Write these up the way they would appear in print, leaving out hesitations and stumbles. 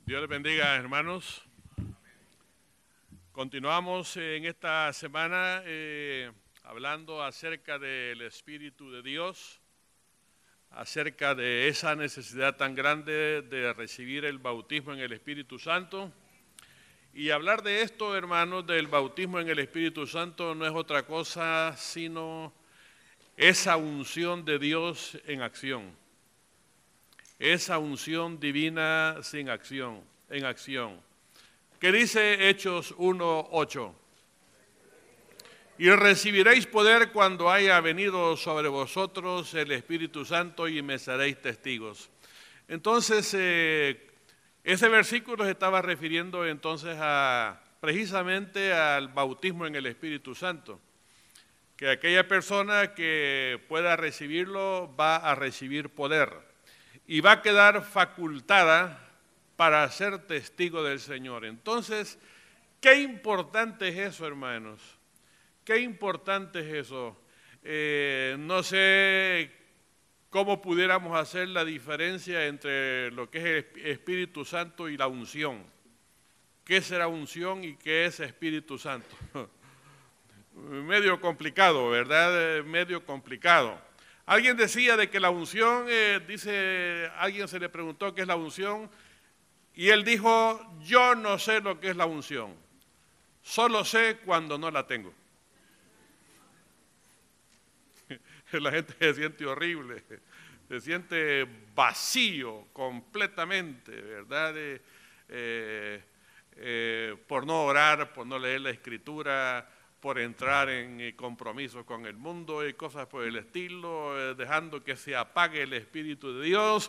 Dios les bendiga, hermanos. Continuamos en esta semana hablando acerca del Espíritu de Dios, acerca de esa necesidad tan grande de recibir el bautismo en el Espíritu Santo. Y hablar de esto, hermanos, del bautismo en el Espíritu Santo no es otra cosa sino esa unción de Dios en acción. Esa unción divina en acción. ¿Qué dice Hechos 1:8? Y recibiréis poder cuando haya venido sobre vosotros el Espíritu Santo y me seréis testigos. Entonces, ese versículo se estaba refiriendo entonces precisamente al bautismo en el Espíritu Santo. Que aquella persona que pueda recibirlo va a recibir poder y va a quedar facultada para ser testigo del Señor. Entonces, qué importante es eso, hermanos. Qué importante es eso. No sé cómo pudiéramos hacer la diferencia entre lo que es el Espíritu Santo y la unción. ¿Qué será unción y qué es Espíritu Santo? Medio complicado, ¿verdad? Medio complicado. Alguien decía de que la unción, alguien se le preguntó qué es la unción y él dijo, yo no sé lo que es la unción, solo sé cuando no la tengo. La gente se siente horrible, se siente vacío completamente, ¿verdad? Por no orar, por no leer la Escritura, por entrar en compromiso con el mundo y cosas por el estilo, dejando que se apague el Espíritu de Dios.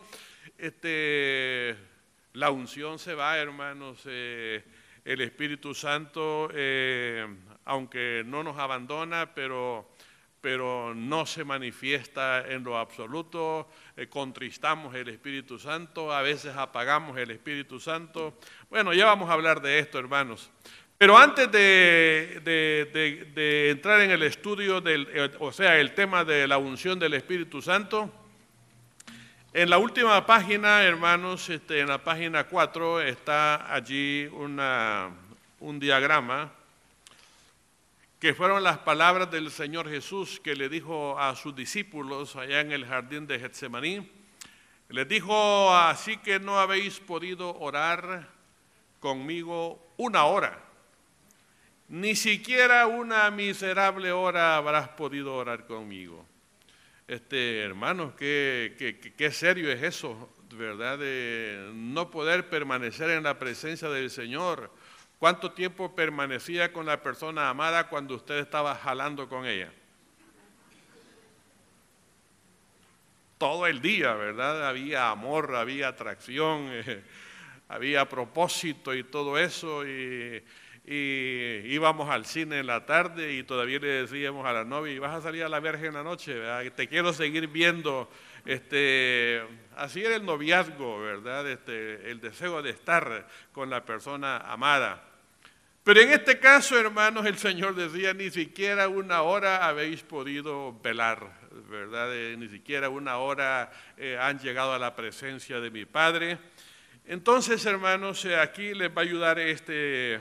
La unción se va, hermanos. El Espíritu Santo, aunque no nos abandona, pero no se manifiesta en lo absoluto. Contristamos el Espíritu Santo, a veces apagamos el Espíritu Santo. Bueno, ya vamos a hablar de esto, hermanos. Pero antes de entrar en el estudio, el tema de la unción del Espíritu Santo, en la última página, hermanos, en la página 4, está allí un diagrama que fueron las palabras del Señor Jesús que le dijo a sus discípulos allá en el jardín de Getsemaní. Les dijo, así que no habéis podido orar conmigo una hora. Ni siquiera una miserable hora habrás podido orar conmigo. Hermanos, qué serio es eso, ¿verdad? De no poder permanecer en la presencia del Señor. ¿Cuánto tiempo permanecía con la persona amada cuando usted estaba jalando con ella? Todo el día, ¿verdad? Había amor, había atracción, había propósito y todo eso, y íbamos al cine en la tarde y todavía le decíamos a la novia, ¿y vas a salir a la verga en la noche? ¿Verdad? Te quiero seguir viendo. Así era el noviazgo, ¿verdad? El deseo de estar con la persona amada. Pero en este caso, hermanos, el Señor decía, ni siquiera una hora habéis podido velar, ¿verdad? Ni siquiera una hora han llegado a la presencia de mi Padre. Entonces, hermanos, aquí les va a ayudar este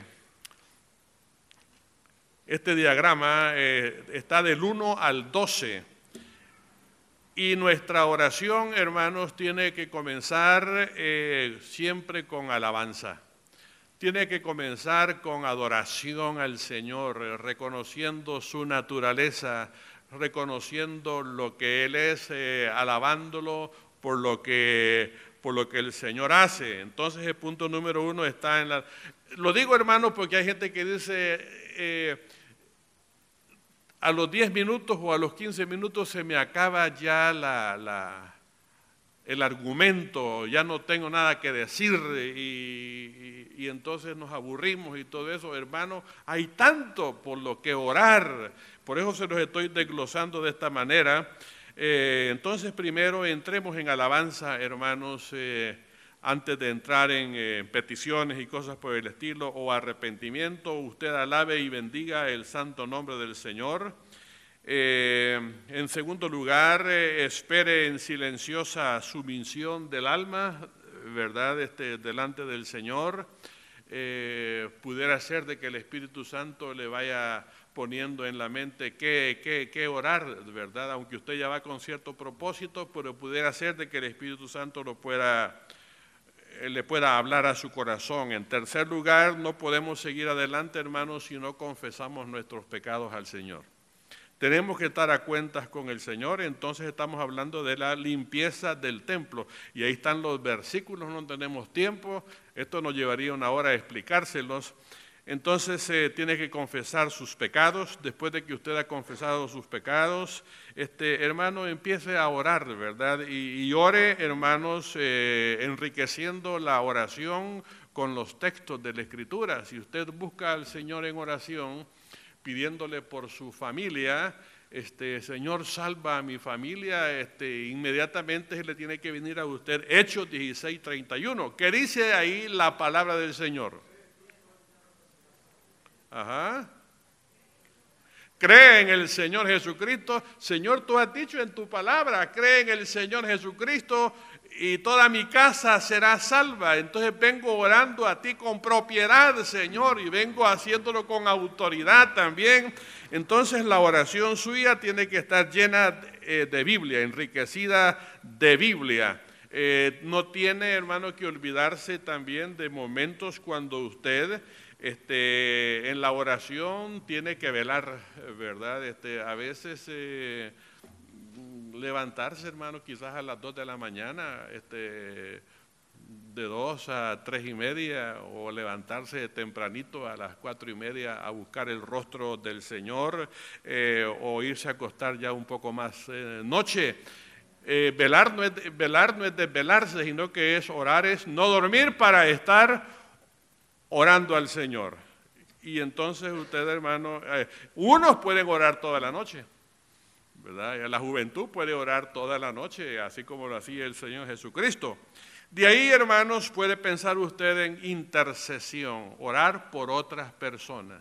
diagrama, está del 1 al 12. Y nuestra oración, hermanos, tiene que comenzar siempre con alabanza. Tiene que comenzar con adoración al Señor, reconociendo su naturaleza, reconociendo lo que Él es, alabándolo por lo que el Señor hace. Entonces el punto número 1 está en la... Lo digo, hermanos, porque hay gente que dice... a los 10 minutos o a los 15 minutos se me acaba ya el argumento, ya no tengo nada que decir y entonces nos aburrimos y todo eso, hermano. Hay tanto por lo que orar, por eso se los estoy desglosando de esta manera. Entonces primero entremos en alabanza, hermanos, antes de entrar en peticiones y cosas por el estilo o arrepentimiento. Usted alabe y bendiga el santo nombre del Señor. En segundo lugar, espere en silenciosa sumisión del alma, ¿verdad? Delante del Señor. Pudiera ser de que el Espíritu Santo le vaya poniendo en la mente qué orar, ¿verdad? Aunque usted ya va con cierto propósito, pero pudiera ser de que el Espíritu Santo le pueda hablar a su corazón. En tercer lugar, no podemos seguir adelante, hermanos, si no confesamos nuestros pecados al Señor. Tenemos que estar a cuentas con el Señor. Entonces estamos hablando de la limpieza del templo. Y ahí están los versículos, no tenemos tiempo. Esto nos llevaría una hora a explicárselos. Entonces tiene que confesar sus pecados. Después de que usted ha confesado sus pecados, hermano, empiece a orar, ¿verdad? Y ore, hermanos, enriqueciendo la oración con los textos de la Escritura. Si usted busca al Señor en oración, pidiéndole por su familia, Señor, salva a mi familia, inmediatamente le tiene que venir a usted Hechos 16:31. ¿Qué dice ahí la palabra del Señor? Ajá. Cree en el Señor Jesucristo. Señor, tú has dicho en tu palabra, cree en el Señor Jesucristo y toda mi casa será salva. Entonces vengo orando a ti con propiedad, Señor, y vengo haciéndolo con autoridad también. Entonces la oración suya tiene que estar llena de Biblia, enriquecida de Biblia. No tiene, hermano, que olvidarse también de momentos cuando usted en la oración tiene que velar, ¿verdad? A veces levantarse, hermano, quizás a las 2 de la mañana, de 2 a 3 y media, o levantarse tempranito a las 4 y media a buscar el rostro del Señor, o irse a acostar ya un poco más noche. Velar no es desvelarse, sino que es orar, es no dormir para estar orando al Señor. Y entonces usted, hermano, unos pueden orar toda la noche, ¿verdad? La juventud puede orar toda la noche, así como lo hacía el Señor Jesucristo. De ahí, hermanos, puede pensar usted en intercesión, orar por otras personas.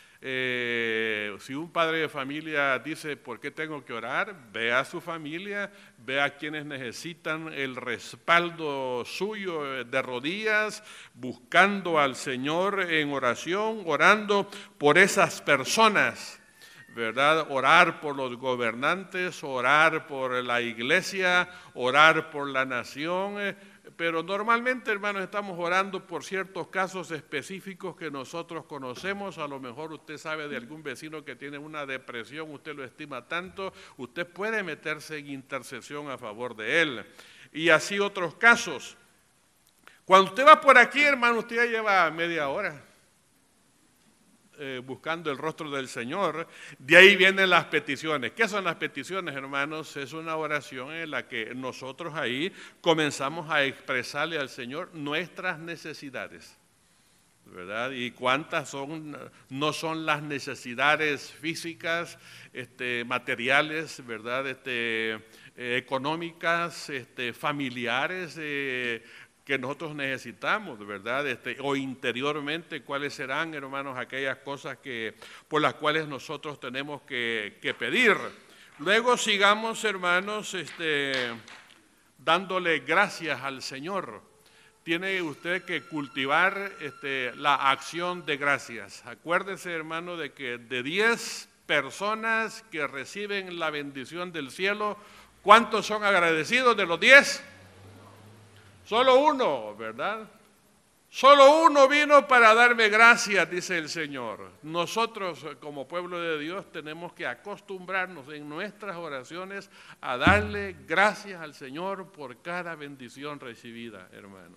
Si un padre de familia dice, ¿por qué tengo que orar? Ve a su familia, ve a quienes necesitan el respaldo suyo de rodillas, buscando al Señor en oración, orando por esas personas, ¿verdad? Orar por los gobernantes, orar por la iglesia, orar por la nación. Pero normalmente, hermanos, estamos orando por ciertos casos específicos que nosotros conocemos. A lo mejor usted sabe de algún vecino que tiene una depresión, usted lo estima tanto, usted puede meterse en intercesión a favor de él. Y así otros casos. Cuando usted va por aquí, hermano, usted ya lleva media hora buscando el rostro del Señor. De ahí vienen las peticiones. ¿Qué son las peticiones, hermanos? Es una oración en la que nosotros ahí comenzamos a expresarle al Señor nuestras necesidades, ¿verdad? Y cuántas no son las necesidades físicas, materiales, ¿verdad? Económicas, familiares, que nosotros necesitamos, ¿verdad? O interiormente, ¿cuáles serán, hermanos, aquellas cosas por las cuales nosotros tenemos que pedir? Luego sigamos, hermanos, dándole gracias al Señor. Tiene usted que cultivar la acción de gracias. Acuérdese, hermano, de que de 10 personas que reciben la bendición del cielo, ¿cuántos son agradecidos de los 10? Solo uno, ¿verdad? Solo uno vino para darme gracias, dice el Señor. Nosotros, como pueblo de Dios, tenemos que acostumbrarnos en nuestras oraciones a darle gracias al Señor por cada bendición recibida, hermano.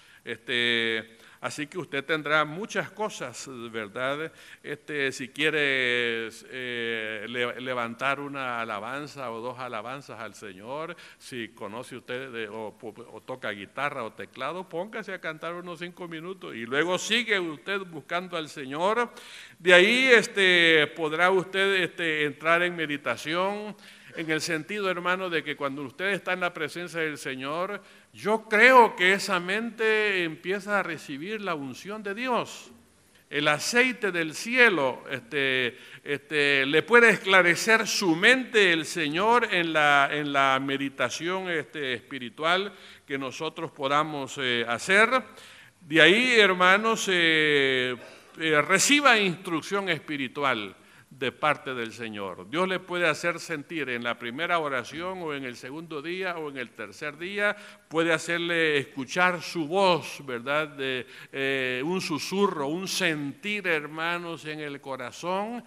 Así que usted tendrá muchas cosas, ¿verdad? Si quiere levantar una alabanza o 2 alabanzas al Señor, si conoce usted o toca guitarra o teclado, póngase a cantar unos 5 minutos y luego sigue usted buscando al Señor. De ahí podrá usted entrar en meditación, en el sentido, hermano, de que cuando usted está en la presencia del Señor, yo creo que esa mente empieza a recibir la unción de Dios. El aceite del cielo le puede esclarecer su mente el Señor en la meditación espiritual que nosotros podamos hacer. De ahí, hermanos, reciba instrucción espiritual de parte del Señor. Dios le puede hacer sentir en la primera oración o en el segundo día o en el tercer día, puede hacerle escuchar su voz, ¿verdad? Un susurro, un sentir, hermanos, en el corazón.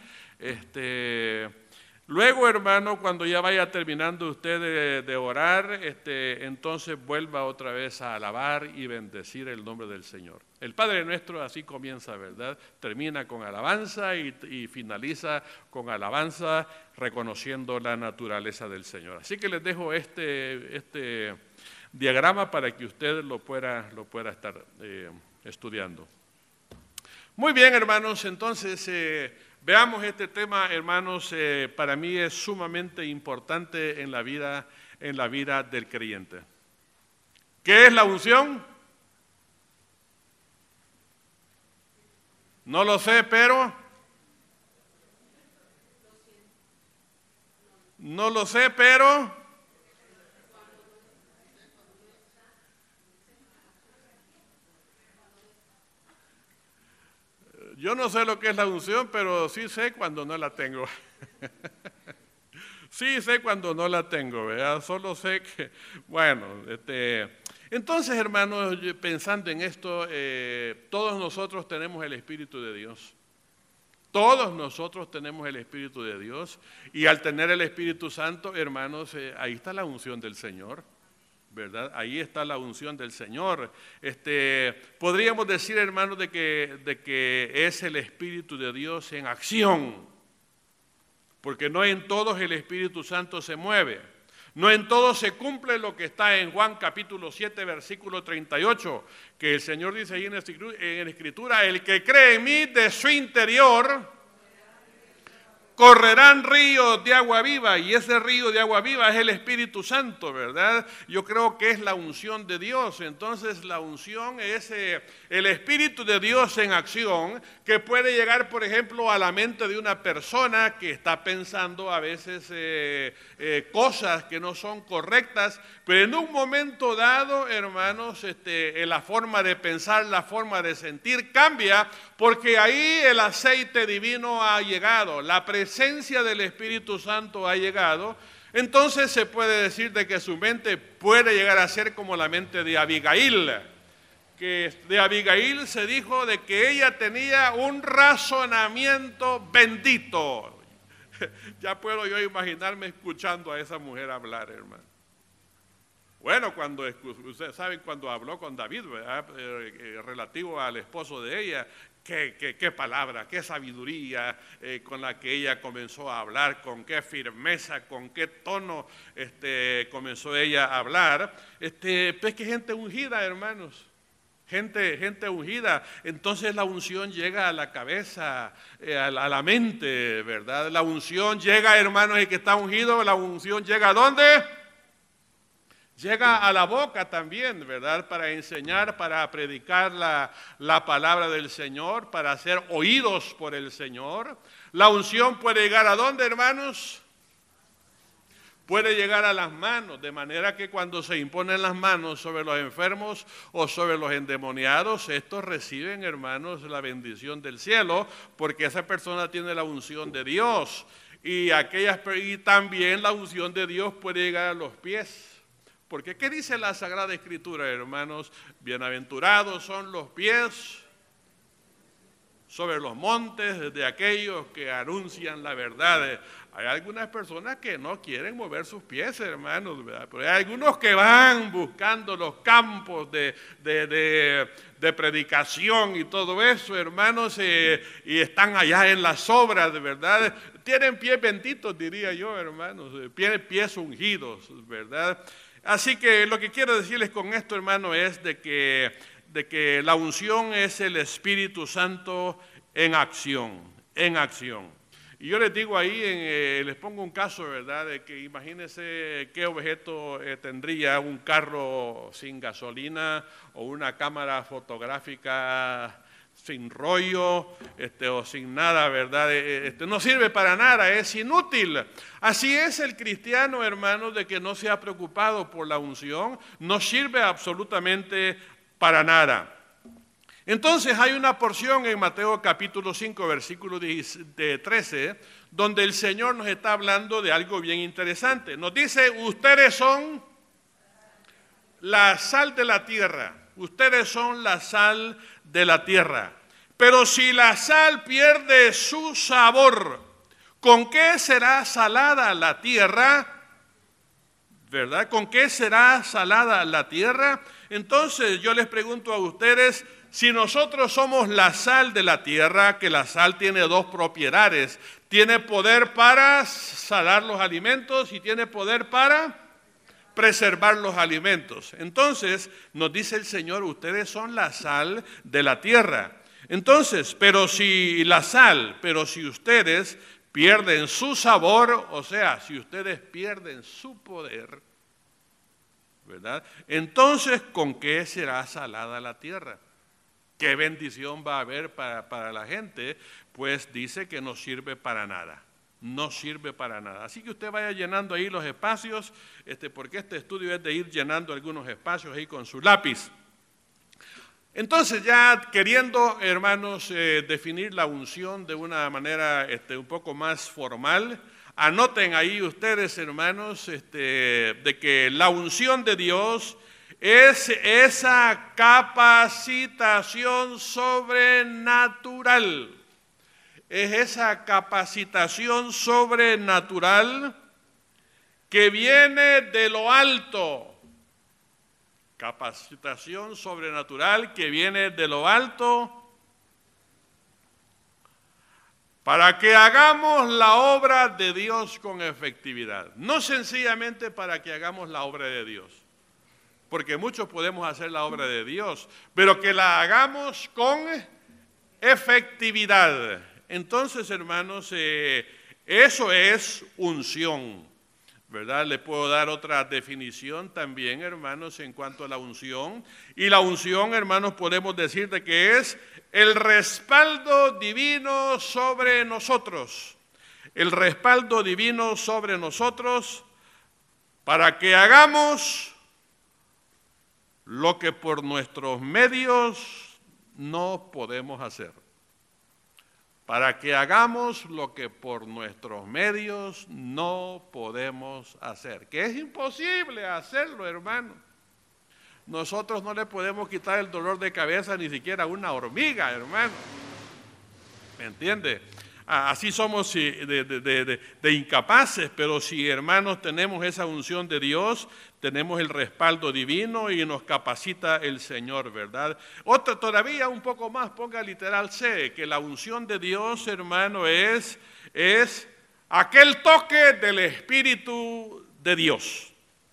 Luego, hermano, cuando ya vaya terminando usted de orar, entonces vuelva otra vez a alabar y bendecir el nombre del Señor. El Padre Nuestro así comienza, ¿verdad? Termina con alabanza y finaliza con alabanza, reconociendo la naturaleza del Señor. Así que les dejo este diagrama para que usted lo pueda estar estudiando. Muy bien, hermanos, entonces veamos este tema, hermanos. Para mí es sumamente importante en la vida del creyente. ¿Qué es la unción? No lo sé, pero yo no sé lo que es la unción, pero sí sé cuando no la tengo. Sí sé cuando no la tengo, ¿verdad? Solo sé que, bueno, entonces, hermanos, pensando en esto, todos nosotros tenemos el Espíritu de Dios. Todos nosotros tenemos el Espíritu de Dios. Y al tener el Espíritu Santo, hermanos, ahí está la unción del Señor, ¿verdad? Ahí está la unción del Señor. Podríamos decir, hermanos, de que es el Espíritu de Dios en acción. Porque no en todos el Espíritu Santo se mueve. No en todos se cumple lo que está en Juan capítulo 7, versículo 38, que el Señor dice ahí en la Escritura, el que cree en mí, de su interior correrán ríos de agua viva, y ese río de agua viva es el Espíritu Santo, ¿verdad? Yo creo que es la unción de Dios. Entonces la unción es el Espíritu de Dios en acción, que puede llegar, por ejemplo, a la mente de una persona que está pensando a veces cosas que no son correctas, pero en un momento dado, hermanos, la forma de pensar, la forma de sentir cambia, porque ahí el aceite divino ha llegado, la presencia del Espíritu Santo ha llegado. Entonces se puede decir de que su mente puede llegar a ser como la mente de Abigail, que de Abigail se dijo de que ella tenía un razonamiento bendito. Ya puedo yo imaginarme escuchando a esa mujer hablar, hermano. Bueno, ustedes saben cuando habló con David, ¿verdad? Relativo al esposo de ella, qué palabra, qué sabiduría con la que ella comenzó a hablar, con qué firmeza, con qué tono comenzó ella a hablar. Pues que gente ungida, hermanos. Gente ungida. Entonces la unción llega a la cabeza, a la mente, ¿verdad? La unción llega, hermanos, el que está ungido, la unción llega ¿a dónde? Llega a la boca también, ¿verdad? Para enseñar, para predicar la palabra del Señor, para ser oídos por el Señor. La unción puede llegar ¿a dónde, hermanos? Puede llegar a las manos, de manera que cuando se imponen las manos sobre los enfermos o sobre los endemoniados, estos reciben, hermanos, la bendición del cielo, porque esa persona tiene la unción de Dios. Y también la unción de Dios puede llegar a los pies. Porque ¿qué dice la Sagrada Escritura, hermanos? Bienaventurados son los pies sobre los montes de aquellos que anuncian la verdad. Hay algunas personas que no quieren mover sus pies, hermanos, ¿verdad? Pero hay algunos que van buscando los campos de predicación y todo eso, hermanos, y están allá en las obras, de verdad. Tienen pies benditos, diría yo, hermanos, pies ungidos, ¿verdad? Así que lo que quiero decirles con esto, hermano, es de que la unción es el Espíritu Santo en acción, en acción. Y yo les digo ahí, les pongo un caso, ¿verdad? De que imagínense qué objeto tendría un carro sin gasolina o una cámara fotográfica sin rollo o sin nada, ¿verdad? No sirve para nada, es inútil. Así es el cristiano, hermanos, de que no se ha preocupado por la unción, no sirve absolutamente para nada. Entonces hay una porción en Mateo capítulo 5, versículo 13, donde el Señor nos está hablando de algo bien interesante. Nos dice, ustedes son la sal de la tierra, ustedes son la sal de la tierra. Pero si la sal pierde su sabor, ¿con qué será salada la tierra? ¿Verdad? ¿Con qué será salada la tierra? Entonces yo les pregunto a ustedes, si nosotros somos la sal de la tierra, que la sal tiene dos propiedades, tiene poder para salar los alimentos y tiene poder para preservar los alimentos. Entonces nos dice el Señor, ustedes son la sal de la tierra. Entonces, pero si ustedes pierden su sabor, o sea, si ustedes pierden su poder, ¿verdad? Entonces, ¿con qué será salada la tierra? ¿Qué bendición va a haber para la gente? Pues dice que no sirve para nada. No sirve para nada. Así que usted vaya llenando ahí los espacios, porque este estudio es de ir llenando algunos espacios ahí con su lápiz. Entonces ya queriendo, hermanos, definir la unción de una manera un poco más formal, anoten ahí ustedes, hermanos, de que la unción de Dios es esa capacitación sobrenatural. Es esa capacitación sobrenatural que viene de lo alto. Capacitación sobrenatural que viene de lo alto para que hagamos la obra de Dios con efectividad. No sencillamente para que hagamos la obra de Dios, porque muchos podemos hacer la obra de Dios, pero que la hagamos con efectividad. Entonces, hermanos, eso es unción, ¿verdad? Le puedo dar otra definición también, hermanos, en cuanto a la unción. Y la unción, hermanos, podemos decir de que es el respaldo divino sobre nosotros. El respaldo divino sobre nosotros para que hagamos lo que por nuestros medios no podemos hacer. Para que hagamos lo que por nuestros medios no podemos hacer. Que es imposible hacerlo, hermano. Nosotros no le podemos quitar el dolor de cabeza ni siquiera a una hormiga, hermano. ¿Me entiende? Así somos de incapaces, pero si, hermanos, tenemos esa unción de Dios, tenemos el respaldo divino y nos capacita el Señor, ¿verdad? Otra todavía un poco más, ponga literal C, que la unción de Dios, hermano, es aquel toque del Espíritu de Dios.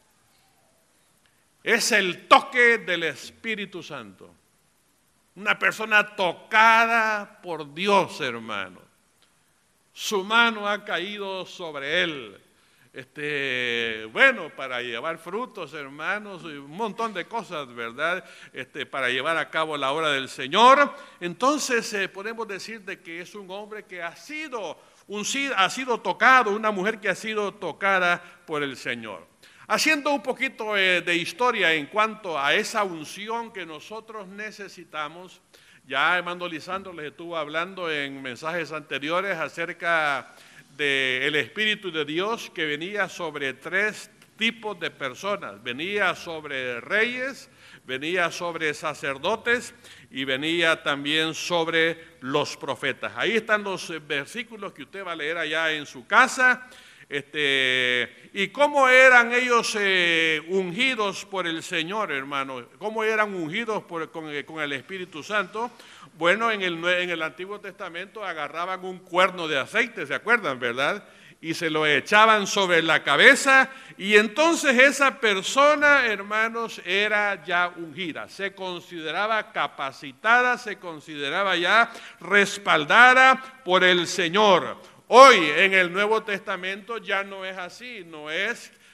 Es el toque del Espíritu Santo. Una persona tocada por Dios, hermano. Su mano ha caído sobre él. Bueno, para llevar frutos, hermanos, un montón de cosas, ¿verdad? Para llevar a cabo la obra del Señor. Entonces, podemos decir de que es un hombre que ha sido tocado, una mujer que ha sido tocada por el Señor. Haciendo un poquito de historia en cuanto a esa unción que nosotros necesitamos, ya hermano Lisandro les estuvo hablando en mensajes anteriores acerca del Espíritu de Dios que venía sobre tres tipos de personas. Venía sobre reyes, venía sobre sacerdotes y venía también sobre los profetas. Ahí están los versículos que usted va a leer allá en su casa. Y cómo eran ellos ungidos por el Señor, hermano, cómo eran ungidos con el Espíritu Santo. Bueno, en el Antiguo Testamento agarraban un cuerno de aceite, ¿se acuerdan, verdad? Y se lo echaban sobre la cabeza y entonces esa persona, hermanos, era ya ungida, se consideraba capacitada, se consideraba ya respaldada por el Señor. Hoy en el Nuevo Testamento ya no es así, no es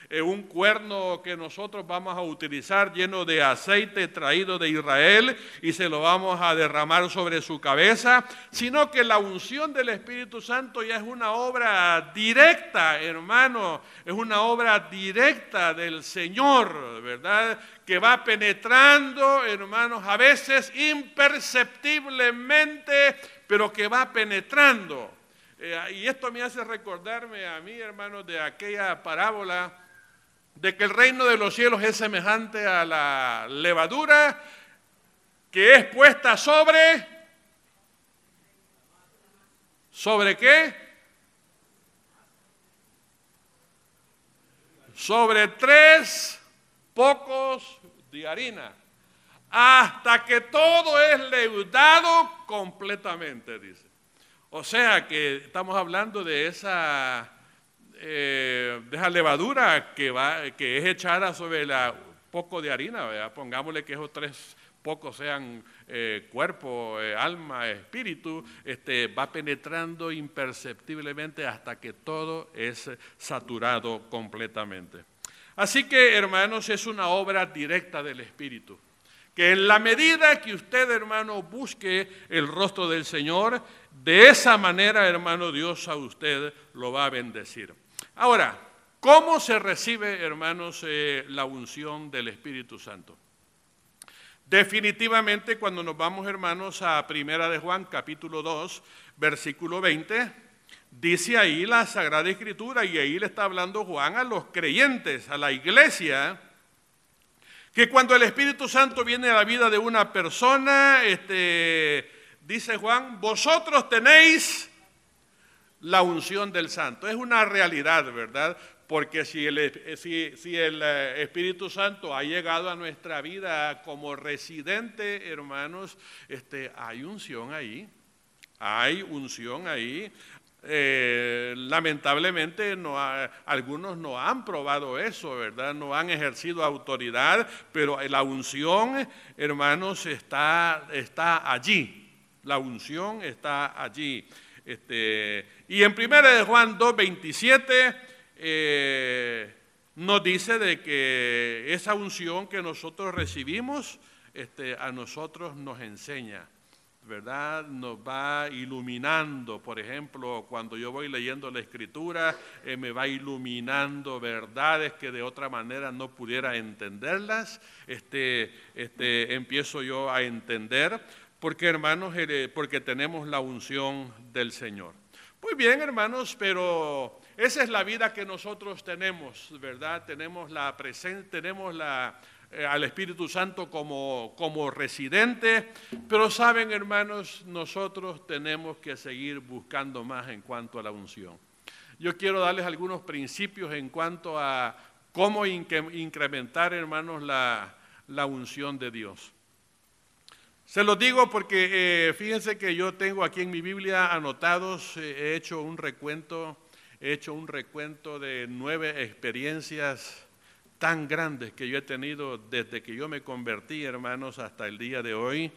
un cuerno que nosotros vamos a utilizar lleno de aceite traído de Israel y se lo vamos a derramar sobre su cabeza, sino que la unción del Espíritu Santo ya es una obra directa, hermano, es una obra directa del Señor, ¿verdad? Que va penetrando, hermanos, a veces imperceptiblemente, pero que va penetrando. Y esto me hace recordarme a mí, hermanos, de aquella parábola de que el reino de los cielos es semejante a la levadura que es puesta ¿sobre qué? Sobre 3 pocos de harina, hasta que todo es leudado completamente, dice. O sea que estamos hablando de esa levadura que es echada sobre poco de harina, ¿verdad? Pongámosle que esos 3 pocos sean cuerpo, alma, espíritu, va penetrando imperceptiblemente hasta que todo es saturado completamente. Así que, hermanos, es una obra directa del Espíritu, que en la medida que usted, hermano, busque el rostro del Señor, de esa manera, hermano, Dios a usted lo va a bendecir. Ahora, ¿cómo se recibe, hermanos, la unción del Espíritu Santo? Definitivamente, cuando nos vamos, hermanos, a Primera de Juan, capítulo 2, versículo 20, dice ahí la Sagrada Escritura, y ahí le está hablando Juan a los creyentes, a la iglesia, que cuando el Espíritu Santo viene a la vida de una persona, dice Juan, vosotros tenéis la unción del Santo. Es una realidad, ¿verdad? Porque si el Espíritu Santo ha llegado a nuestra vida como residente, hermanos, hay unción ahí. Hay unción ahí. Lamentablemente algunos no han probado eso, ¿verdad? No han ejercido autoridad, pero la unción, hermanos, está allí. La unción está allí. Y en 1 de Juan 2:27 nos dice de que esa unción que nosotros recibimos a nosotros nos enseña, ¿verdad? Nos va iluminando. Por ejemplo, cuando yo voy leyendo la Escritura, me va iluminando verdades que de otra manera no pudiera entenderlas. Empiezo yo a entender. Porque, hermanos, porque tenemos la unción del Señor. Muy bien, hermanos, pero esa es la vida que nosotros tenemos, ¿verdad? Tenemos la presencia, tenemos al Espíritu Santo como residente, pero saben, hermanos, nosotros tenemos que seguir buscando más en cuanto a la unción. Yo quiero darles algunos principios en cuanto a cómo incrementar, hermanos, la unción de Dios. Se los digo porque fíjense que yo tengo aquí en mi Biblia anotados, he hecho un recuento de 9 experiencias tan grandes que yo he tenido desde que yo me convertí, hermanos, hasta el día de hoy.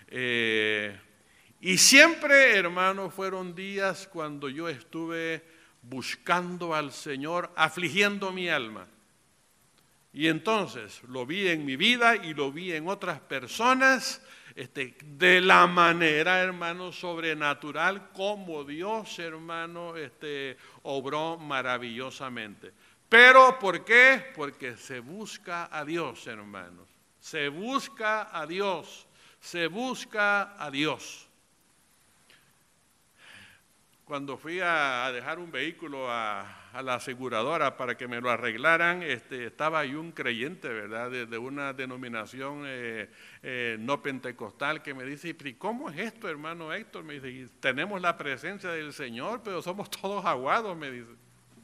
Y siempre, hermanos, fueron días cuando yo estuve buscando al Señor, afligiendo mi alma. Y entonces lo vi en mi vida y lo vi en otras personas, de la manera, hermano, sobrenatural, como Dios, hermano, obró maravillosamente. Pero, ¿por qué? Porque se busca a Dios, hermanos. Se busca a Dios. Se busca a Dios. Cuando fui a dejar un vehículo a la aseguradora para que me lo arreglaran, estaba ahí un creyente, ¿verdad?, de una denominación no pentecostal, que me dice, ¿y cómo es esto, hermano Héctor? Me dice, tenemos la presencia del Señor, pero somos todos aguados, me dice.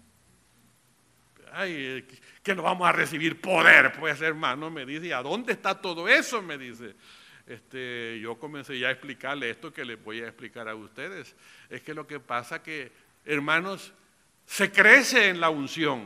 Ay, que no vamos a recibir poder, pues, hermano, me dice, ¿y a dónde está todo eso? Me dice. Yo comencé ya a explicarle esto que les voy a explicar a ustedes. Es que lo que pasa que, hermanos, se crece en la unción.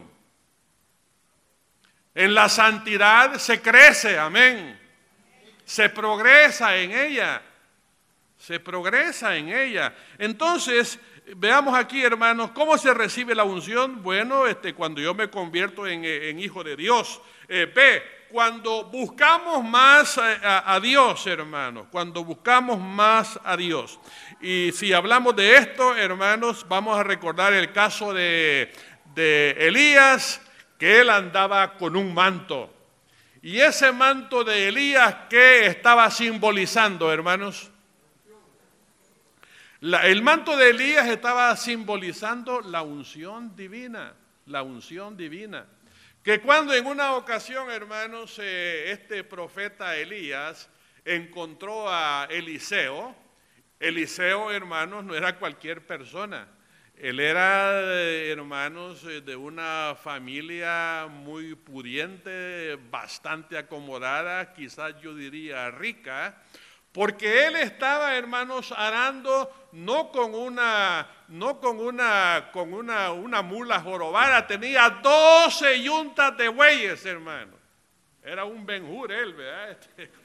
En la santidad se crece, amén. Se progresa en ella. se progresa en ella. Entonces, veamos aquí, hermanos, ¿cómo se recibe la unción? Bueno, cuando yo me convierto en hijo de Dios. Cuando buscamos más a Dios, hermanos, cuando buscamos más a Dios. Y si hablamos de esto, hermanos, vamos a recordar el caso de Elías, que él andaba con un manto. Y ese manto de Elías, ¿qué estaba simbolizando, hermanos? El manto de Elías estaba simbolizando la unción divina, que cuando en una ocasión, hermanos, este profeta Elías encontró a Eliseo, hermanos, no era cualquier persona, él era, hermanos, de una familia muy pudiente, bastante acomodada, quizás yo diría rica, porque él estaba, hermanos, arando no con una mula jorobada, tenía 12 yuntas de bueyes, hermano. Era un Ben-Hur él, ¿verdad?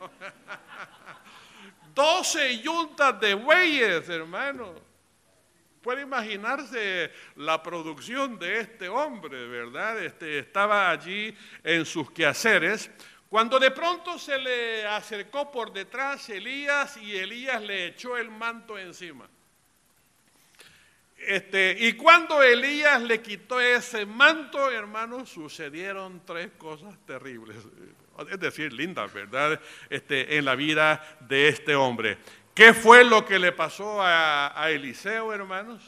12 yuntas de bueyes, hermano. Puede imaginarse la producción de este hombre, ¿verdad? Estaba allí en sus quehaceres, cuando de pronto se le acercó por detrás Elías y Elías le echó el manto encima. Y cuando Elías le quitó ese manto, hermanos, sucedieron 3 cosas terribles, es decir, lindas, ¿verdad? En la vida de este hombre. ¿Qué fue lo que le pasó a Eliseo, hermanos?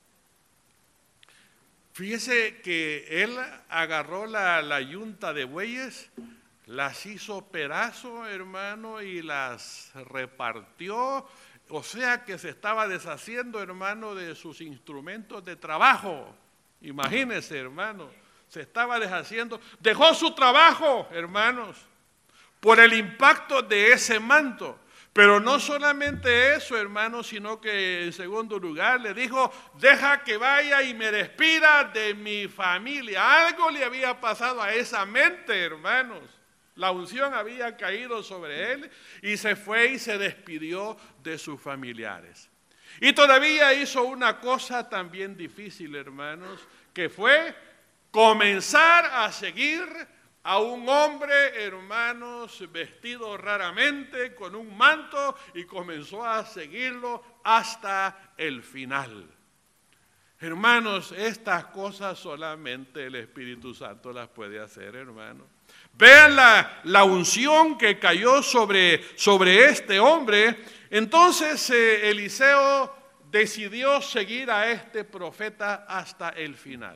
Fíjese que él agarró la yunta de bueyes, las hizo pedazos, hermano, y las repartió. O sea que se estaba deshaciendo, hermano, de sus instrumentos de trabajo. Imagínense, hermano, se estaba deshaciendo. Dejó su trabajo, hermanos, por el impacto de ese manto. Pero no solamente eso, hermanos, sino que en segundo lugar le dijo, deja que vaya y me despida de mi familia. Algo le había pasado a esa mente, hermanos. La unción había caído sobre él y se fue y se despidió de sus familiares. Y todavía hizo una cosa también difícil, hermanos, que fue comenzar a seguir a un hombre, hermanos, vestido raramente, con un manto, y comenzó a seguirlo hasta el final. Hermanos, estas cosas solamente el Espíritu Santo las puede hacer, hermanos. Vean la unción que cayó sobre este hombre. Entonces Eliseo decidió seguir a este profeta hasta el final.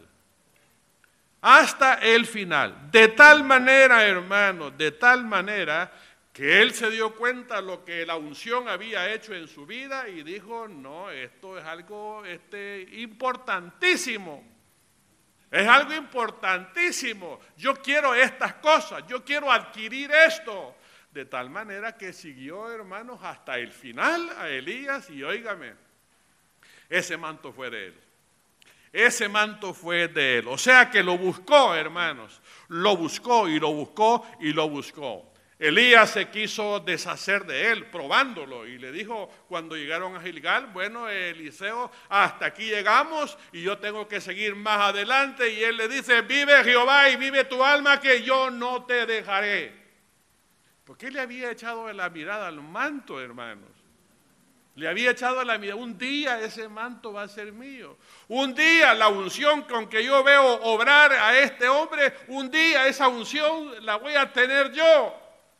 Hasta el final. De tal manera, hermanos, de tal manera que él se dio cuenta de lo que la unción había hecho en su vida y dijo, no, esto es algo importantísimo. Es algo importantísimo. Yo quiero estas cosas, yo quiero adquirir esto. De tal manera que siguió, hermanos, hasta el final a Elías y óigame, ese manto fue de él. Ese manto fue de él. O sea que lo buscó, hermanos. Lo buscó y lo buscó y lo buscó. Elías se quiso deshacer de él, probándolo, y le dijo cuando llegaron a Gilgal, bueno, Eliseo, hasta aquí llegamos y yo tengo que seguir más adelante. Y él le dice, vive Jehová y vive tu alma, que yo no te dejaré. Porque él le había echado la mirada al manto, hermanos. Le había echado la mirada, un día ese manto va a ser mío. Un día la unción con que yo veo obrar a este hombre, un día esa unción la voy a tener yo.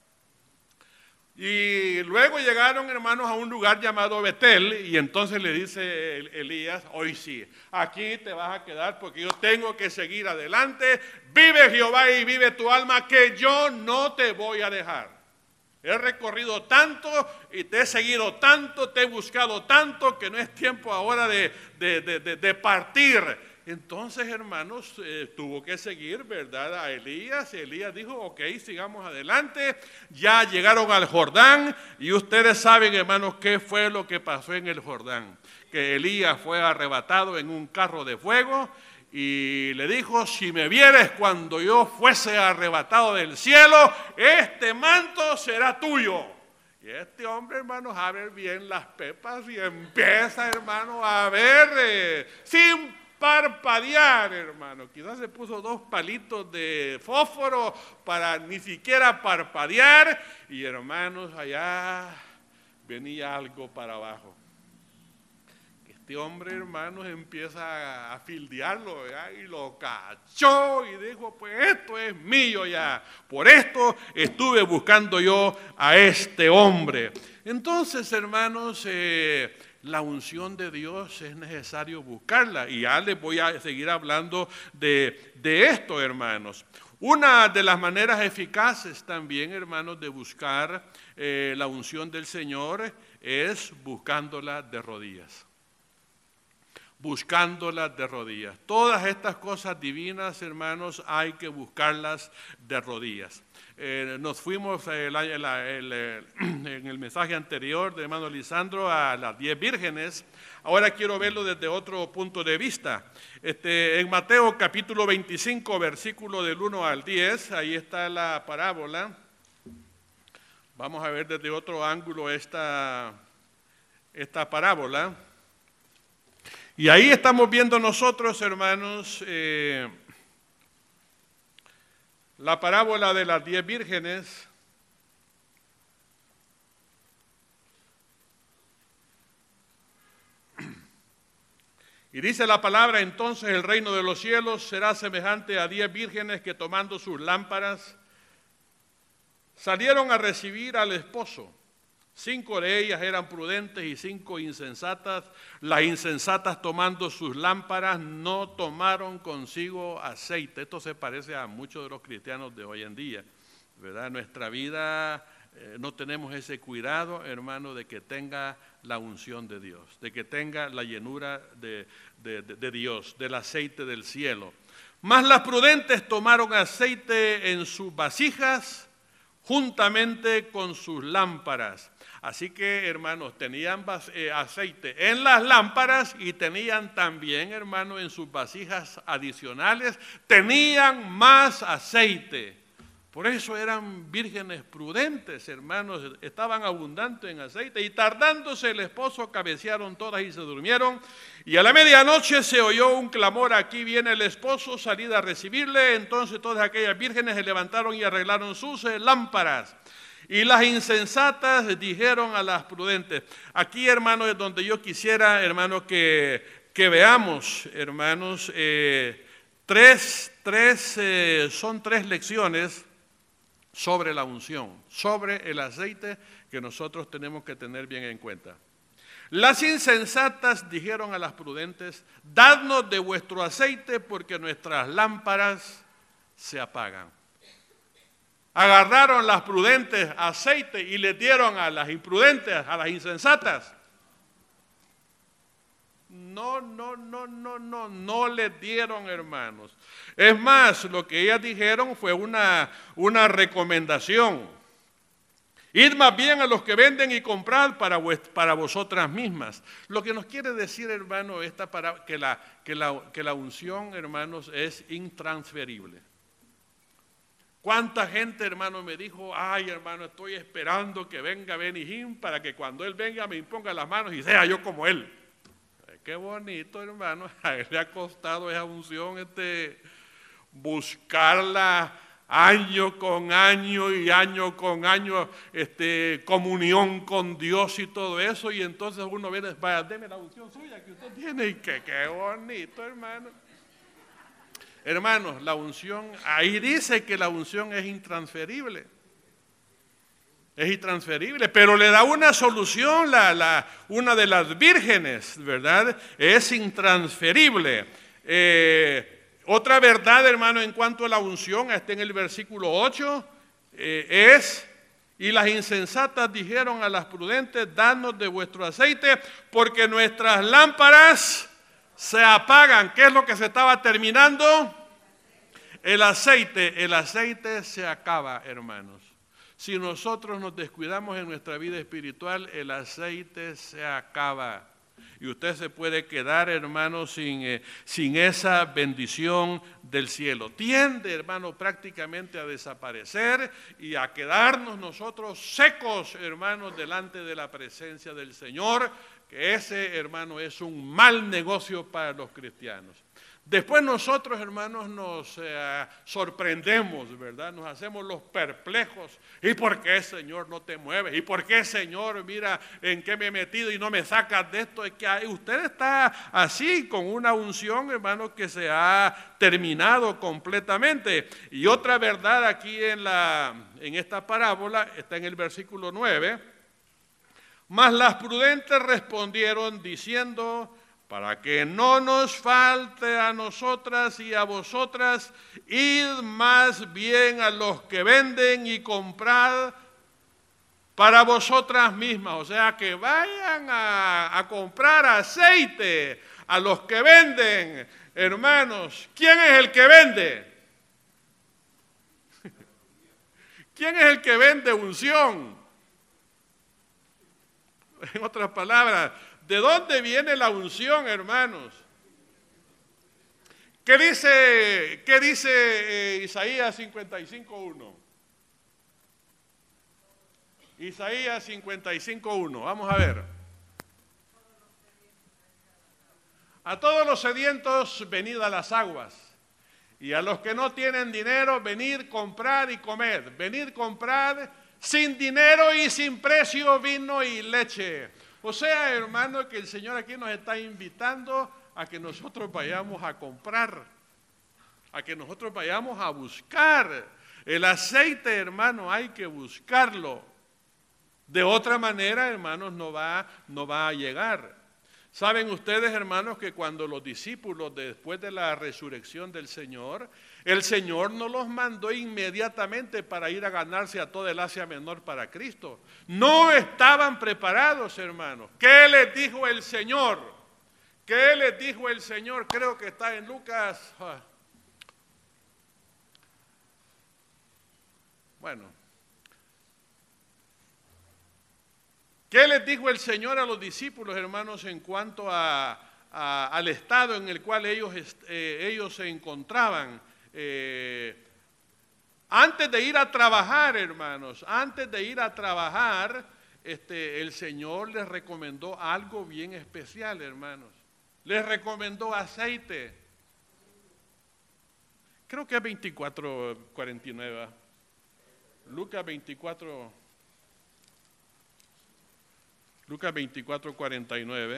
Y luego llegaron, hermanos, a un lugar llamado Betel, y entonces le dice Elías, hoy sí, aquí te vas a quedar porque yo tengo que seguir adelante. Vive Jehová y vive tu alma, que yo no te voy a dejar. He recorrido tanto y te he seguido tanto, te he buscado tanto, que no es tiempo ahora de partir. Entonces, hermanos, tuvo que seguir, ¿verdad?, a Elías. Elías dijo, ok, sigamos adelante. Ya llegaron al Jordán y ustedes saben, hermanos, qué fue lo que pasó en el Jordán. Que Elías fue arrebatado en un carro de fuego y le dijo, si me vieres cuando yo fuese arrebatado del cielo, este manto será tuyo. Y este hombre, hermanos, a ver bien las pepas y empieza, hermano, a ver sin parpadear, hermano. Quizás se puso 2 palitos de fósforo para ni siquiera parpadear. Y, hermanos, allá venía algo para abajo. Este hombre, hermanos, empieza a fildearlo, ¿verdad? Y lo cachó y dijo, pues esto es mío ya. Por esto estuve buscando yo a este hombre. Entonces, hermanos, la unción de Dios es necesario buscarla. Y ya les voy a seguir hablando de esto, hermanos. Una de las maneras eficaces también, hermanos, de buscar la unción del Señor es buscándola de rodillas. Buscándolas de rodillas. Todas estas cosas divinas, hermanos, hay que buscarlas de rodillas. Nos fuimos en el mensaje anterior de hermano Lisandro a las 10 vírgenes. Ahora quiero verlo desde otro punto de vista. En Mateo capítulo 25, versículo del 1 al 10, ahí está la parábola. Vamos a ver desde otro ángulo esta parábola. Y ahí estamos viendo nosotros, hermanos, la parábola de las 10 vírgenes. Y dice la palabra, entonces el reino de los cielos será semejante a 10 vírgenes que tomando sus lámparas salieron a recibir al esposo. 5 de ellas eran prudentes y 5 insensatas. Las insensatas tomando sus lámparas no tomaron consigo aceite. Esto se parece a muchos de los cristianos de hoy en día, ¿verdad? En nuestra vida no tenemos ese cuidado, hermano, de que tenga la unción de Dios, de que tenga la llenura de Dios, del aceite del cielo. Mas las prudentes tomaron aceite en sus vasijas juntamente con sus lámparas. Así que, hermanos, tenían aceite en las lámparas y tenían también, hermanos, en sus vasijas adicionales, tenían más aceite. Por eso eran vírgenes prudentes, hermanos, estaban abundantes en aceite. Y tardándose el esposo, cabecearon todas y se durmieron. Y a la medianoche se oyó un clamor, aquí viene el esposo, salid a recibirle. Entonces todas aquellas vírgenes se levantaron y arreglaron sus lámparas. Y las insensatas dijeron a las prudentes. Aquí, hermanos, es donde yo quisiera, hermanos, que veamos, hermanos, son tres lecciones sobre la unción, sobre el aceite que nosotros tenemos que tener bien en cuenta. Las insensatas dijeron a las prudentes, dadnos de vuestro aceite porque nuestras lámparas se apagan. Agarraron las prudentes aceite y le dieron a las imprudentes, a las insensatas. No les dieron, hermanos. Es más, lo que ellas dijeron fue una recomendación. Id más bien a los que venden y comprad para vosotras mismas. Lo que nos quiere decir, hermano, que la unción, hermanos, es intransferible. ¿Cuánta gente, hermano, me dijo, ay, hermano, estoy esperando que venga Benny Hinn para que cuando él venga me imponga las manos y sea yo como él? Qué bonito, hermano, a él le ha costado esa unción, buscarla año con año y año con año, comunión con Dios y todo eso, y entonces uno viene, vaya, deme la unción suya que usted tiene, y qué bonito, hermano. Hermanos, la unción, ahí dice que la unción es intransferible. Es intransferible, pero le da una solución, una de las vírgenes, ¿verdad? Es intransferible. Otra verdad, hermano, en cuanto a la unción, está en el versículo 8, y las insensatas dijeron a las prudentes, dadnos de vuestro aceite, porque nuestras lámparas se apagan. ¿Qué es lo que se estaba terminando? El aceite se acaba, hermanos. Si nosotros nos descuidamos en nuestra vida espiritual, el aceite se acaba. Y usted se puede quedar, hermano, sin esa bendición del cielo. Tiende, hermano, prácticamente a desaparecer y a quedarnos nosotros secos, hermanos, delante de la presencia del Señor, que ese, hermano, es un mal negocio para los cristianos. Después nosotros, hermanos, nos sorprendemos, ¿verdad? Nos hacemos los perplejos. ¿Y por qué, Señor, no te mueves? ¿Y por qué, Señor, mira en qué me he metido y no me sacas de esto? Es que usted está así, con una unción, hermano, que se ha terminado completamente. Y otra verdad aquí en esta parábola está en el versículo 9. Mas las prudentes respondieron diciendo: para que no nos falte a nosotras y a vosotras, id más bien a los que venden y comprad para vosotras mismas. O sea, que vayan a comprar aceite a los que venden. Hermanos, ¿quién es el que vende? ¿Quién es el que vende unción? En otras palabras, ¿de dónde viene la unción, hermanos? ¿Qué dice Isaías 55:1? Isaías 55:1, vamos a ver. A todos los sedientos, venid a las aguas, y a los que no tienen dinero, venid, comprar y comer. Venid, comprar sin dinero y sin precio vino y leche. O sea, hermano, que el Señor aquí nos está invitando a que nosotros vayamos a comprar, a que nosotros vayamos a buscar. El aceite, hermano, hay que buscarlo. De otra manera, hermanos, no va a llegar. ¿Saben ustedes, hermanos, que cuando los discípulos, después de la resurrección del Señor, el Señor no los mandó inmediatamente para ir a ganarse a toda el Asia Menor para Cristo? No estaban preparados, hermanos. ¿Qué les dijo el Señor? ¿Qué les dijo el Señor? Creo que está en Lucas. Bueno. ¿Qué les dijo el Señor a los discípulos, hermanos, en cuanto al estado en el cual ellos se encontraban? Antes de ir a trabajar, hermanos, antes de ir a trabajar, el Señor les recomendó algo bien especial, hermanos. Les recomendó aceite. Creo que es 24:49. Lucas 24:49.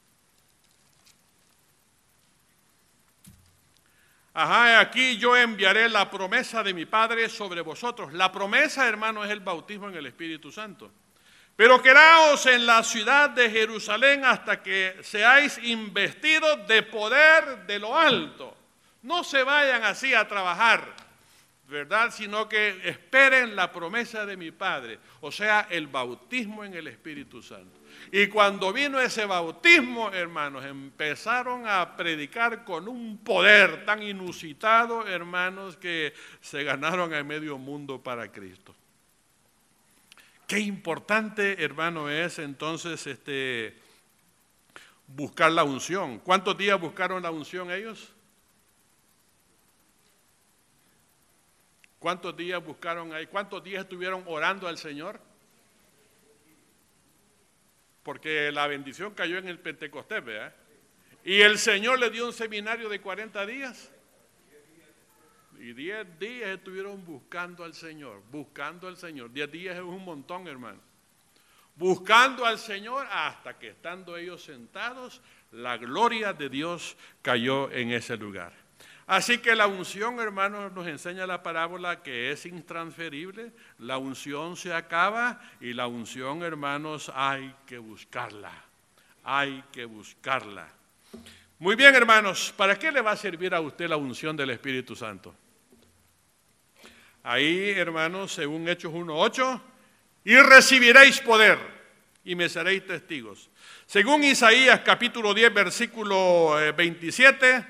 Ajá, aquí yo enviaré la promesa de mi Padre sobre vosotros. La promesa, hermano, es el bautismo en el Espíritu Santo. Pero quedaos en la ciudad de Jerusalén hasta que seáis investidos de poder de lo alto. No se vayan así a trabajar, ¿verdad? Sino que esperen la promesa de mi Padre, o sea, el bautismo en el Espíritu Santo. Y cuando vino ese bautismo, hermanos, empezaron a predicar con un poder tan inusitado, hermanos, que se ganaron a medio mundo para Cristo. Qué importante, hermano, es entonces buscar la unción. ¿Cuántos días buscaron la unción ellos? ¿Cuántos días buscaron ahí? ¿Cuántos días estuvieron orando al Señor? Porque la bendición cayó en el Pentecostés, ¿verdad? Y el Señor le dio un seminario de 40 días. Y 10 días estuvieron buscando al Señor, buscando al Señor. 10 días es un montón, hermano. Buscando al Señor hasta que estando ellos sentados, la gloria de Dios cayó en ese lugar. Así que la unción, hermanos, nos enseña la parábola que es intransferible. La unción se acaba y la unción, hermanos, hay que buscarla. Hay que buscarla. Muy bien, hermanos, ¿para qué le va a servir a usted la unción del Espíritu Santo? Ahí, hermanos, según Hechos 1:8, y recibiréis poder y me seréis testigos. Según Isaías capítulo 10, versículo 27,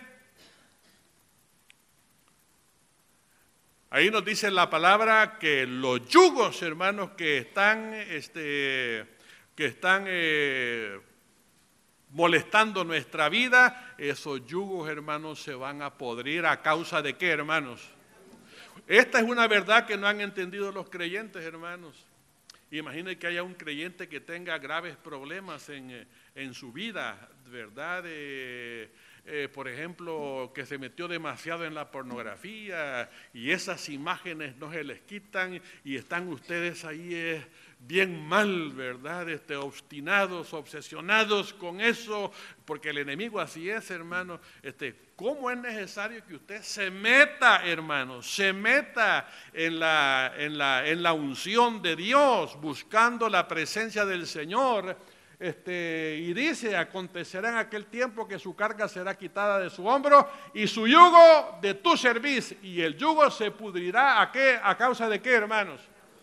ahí nos dice la palabra que los yugos, hermanos, que están molestando nuestra vida, esos yugos, hermanos, se van a podrir. ¿A causa de qué, hermanos? Esta es una verdad que no han entendido los creyentes, hermanos. Imaginen que haya un creyente que tenga graves problemas en su vida, ¿verdad? Por ejemplo, que se metió demasiado en la pornografía y esas imágenes no se les quitan y están ustedes ahí bien mal, ¿verdad? Obstinados, obsesionados con eso, porque el enemigo así es, hermano. ¿Cómo es necesario que usted se meta, hermano, se meta en la unción de Dios, buscando la presencia del Señor? Y dice, acontecerá en aquel tiempo que su carga será quitada de su hombro y su yugo de tu cerviz, y el yugo se pudrirá. ¿A qué? ¿A causa de qué, hermanos?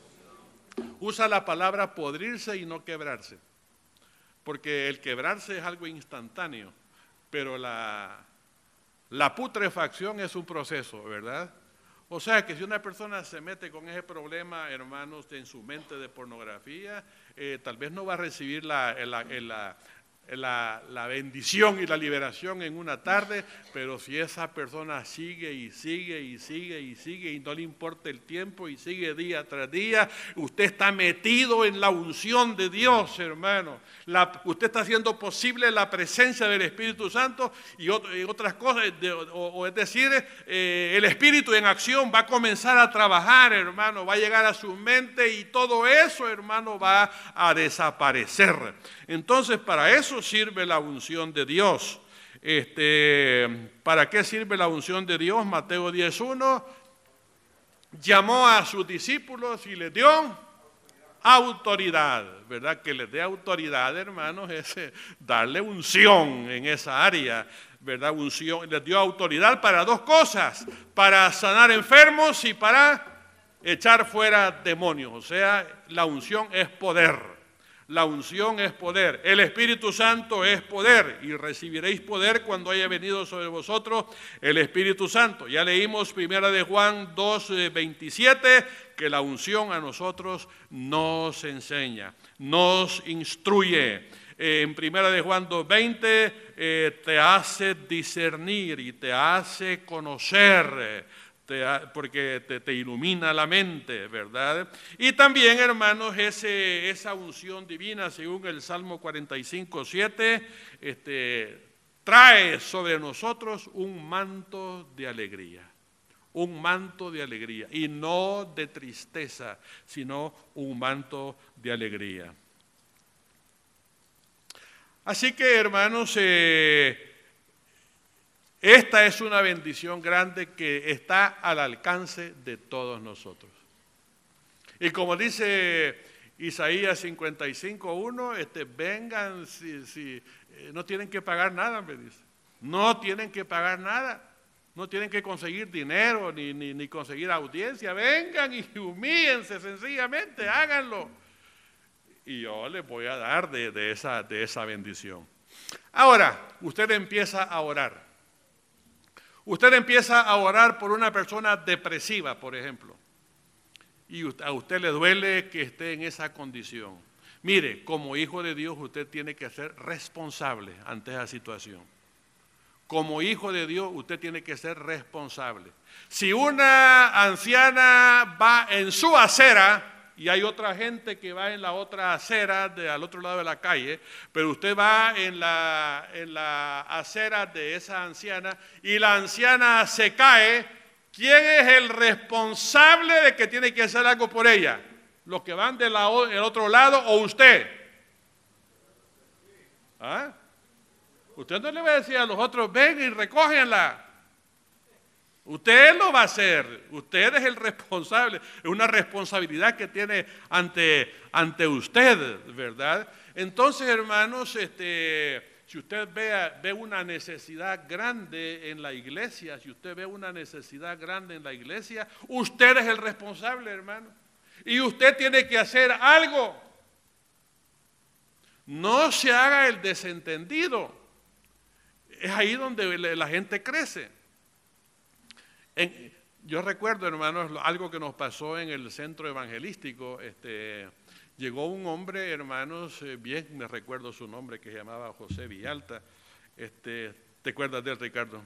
Usa la palabra podrirse y no quebrarse, porque el quebrarse es algo instantáneo, pero la putrefacción es un proceso, ¿verdad? O sea que si una persona se mete con ese problema, hermanos, en su mente de pornografía, tal vez no va a recibir la bendición y la liberación en una tarde, pero si esa persona sigue y sigue y sigue y sigue y no le importa el tiempo y sigue día tras día, usted está metido en la unción de Dios, hermano. Usted está haciendo posible la presencia del Espíritu Santo y otras cosas, es decir, el Espíritu en acción va a comenzar a trabajar, hermano, va a llegar a su mente y todo eso, hermano, va a desaparecer. Entonces, para eso sirve la unción de Dios. ¿Para qué sirve la unción de Dios? Mateo 10:1, llamó a sus discípulos y les dio autoridad, ¿verdad? Que les dé autoridad, hermanos, es darle unción en esa área, ¿verdad? Unción, les dio autoridad para dos cosas: para sanar enfermos y para echar fuera demonios. O sea, la unción es poder. La unción es poder, el Espíritu Santo es poder, y recibiréis poder cuando haya venido sobre vosotros el Espíritu Santo. Ya leímos 1 Juan 2:27, que la unción a nosotros nos enseña, nos instruye. En 1 Juan 2:20 te hace discernir y te hace conocer, porque te ilumina la mente, ¿verdad? Y también, hermanos, esa unción divina, según el Salmo 45:7, trae sobre nosotros un manto de alegría. Un manto de alegría, y no de tristeza, sino un manto de alegría. Así que, hermanos, esta es una bendición grande que está al alcance de todos nosotros. Y como dice Isaías 55:1, vengan, si no tienen que pagar nada, me dice. No tienen que pagar nada, no tienen que conseguir dinero ni conseguir audiencia. Vengan y humíllense sencillamente, háganlo. Y yo les voy a dar de esa bendición. Ahora, usted empieza a orar. Usted empieza a orar por una persona depresiva, por ejemplo, y a usted le duele que esté en esa condición. Mire, como hijo de Dios, usted tiene que ser responsable ante esa situación. Como hijo de Dios, usted tiene que ser responsable. Si una anciana va en su acera y hay otra gente que va en la otra acera, al otro lado de la calle, pero usted va en la acera de esa anciana y la anciana se cae, ¿quién es el responsable de que tiene que hacer algo por ella? ¿Los que van del otro lado o usted? ¿Ah? Usted no le va a decir a los otros, ven y recógenla. Usted lo va a hacer, usted es el responsable, es una responsabilidad que tiene ante usted, ¿verdad? Entonces, hermanos, si usted ve una necesidad grande en la iglesia, usted es el responsable, hermano, y usted tiene que hacer algo. No se haga el desentendido, es ahí donde la gente crece. Yo recuerdo, hermanos, algo que nos pasó en el centro evangelístico. llegó un hombre, hermanos, bien me recuerdo su nombre, que se llamaba José Villalta. ¿Te acuerdas de él, Ricardo?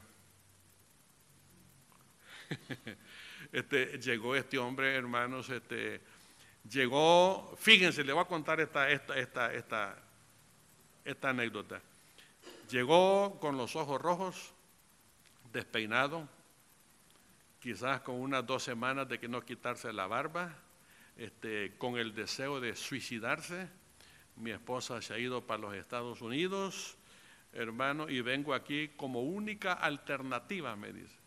Llegó este hombre, hermanos, llegó, fíjense, le voy a contar esta anécdota. Llegó con los ojos rojos, despeinado, quizás con unas 2 semanas de que no quitarse la barba, con el deseo de suicidarse. Mi esposa se ha ido para los Estados Unidos, hermano, y vengo aquí como única alternativa, me dice.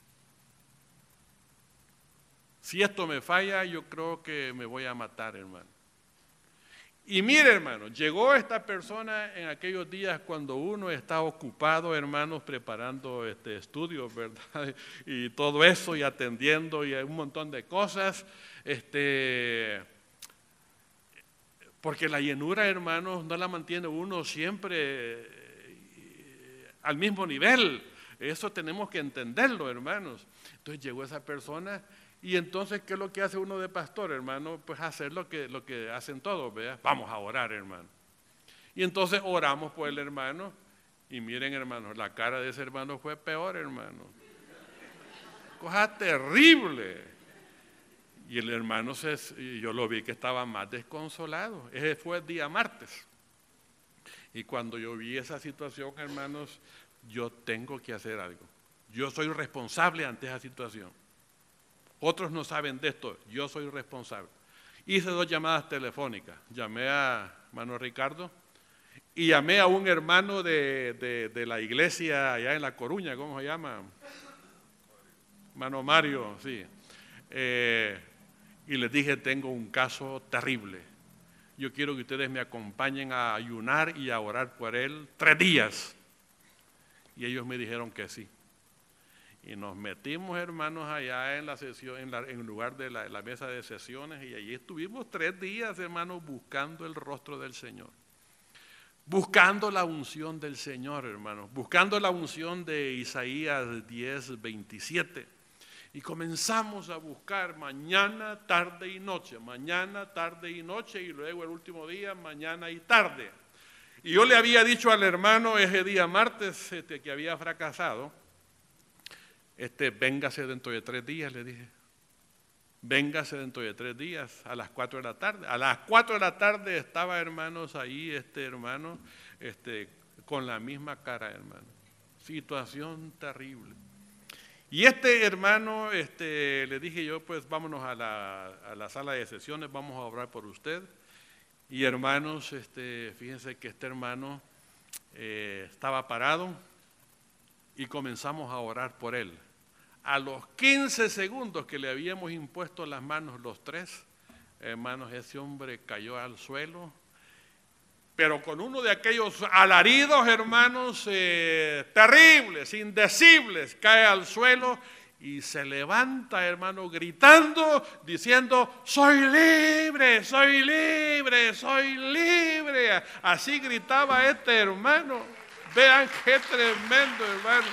Si esto me falla, yo creo que me voy a matar, hermano. Y mire, hermano, llegó esta persona en aquellos días cuando uno está ocupado, hermanos, preparando estudios, ¿verdad? Y todo eso, y atendiendo, y un montón de cosas, porque la llenura, hermanos, no la mantiene uno siempre al mismo nivel. Eso tenemos que entenderlo, hermanos. Entonces llegó esa persona. Y entonces, ¿qué es lo que hace uno de pastor, hermano? Pues hacer lo que hacen todos, ¿verdad? Vamos a orar, hermano. Y entonces oramos por el hermano. Y miren, hermanos, la cara de ese hermano fue peor, hermano. Cosa terrible. Y el hermano, yo lo vi que estaba más desconsolado. Ese fue el día martes. Y cuando yo vi esa situación, hermanos, yo tengo que hacer algo. Yo soy responsable ante esa situación. Otros no saben de esto, yo soy responsable. Hice 2 llamadas telefónicas, llamé a hermano Ricardo y llamé a un hermano de la iglesia allá en La Coruña, ¿cómo se llama? Hermano Mario, sí. Y les dije, tengo un caso terrible. Yo quiero que ustedes me acompañen a ayunar y a orar por él 3 días. Y ellos me dijeron que sí. Y nos metimos, hermanos, allá en la sesión, en el lugar de la mesa de sesiones, y allí estuvimos 3 días, hermanos, buscando el rostro del Señor. Buscando la unción del Señor, hermanos. Buscando la unción de Isaías 10:27. Y comenzamos a buscar mañana, tarde y noche. Mañana, tarde y noche. Y luego el último día, mañana y tarde. Y yo le había dicho al hermano ese día martes que había fracasado. Véngase dentro de 3 días, le dije. Véngase dentro de 3 días, a las 4 de la tarde. A las 4 de la tarde estaba, hermanos, ahí hermano, con la misma cara, hermano. Situación terrible. Y hermano, le dije yo, pues vámonos a la sala de sesiones, vamos a orar por usted. Y hermanos, fíjense que hermano estaba parado y comenzamos a orar por él. A los 15 segundos que le habíamos impuesto las manos los 3, hermanos, ese hombre cayó al suelo, pero con uno de aquellos alaridos, hermanos, terribles, indecibles, cae al suelo y se levanta, hermano, gritando, diciendo, soy libre, soy libre, soy libre. Así gritaba hermano. Vean qué tremendo, hermano.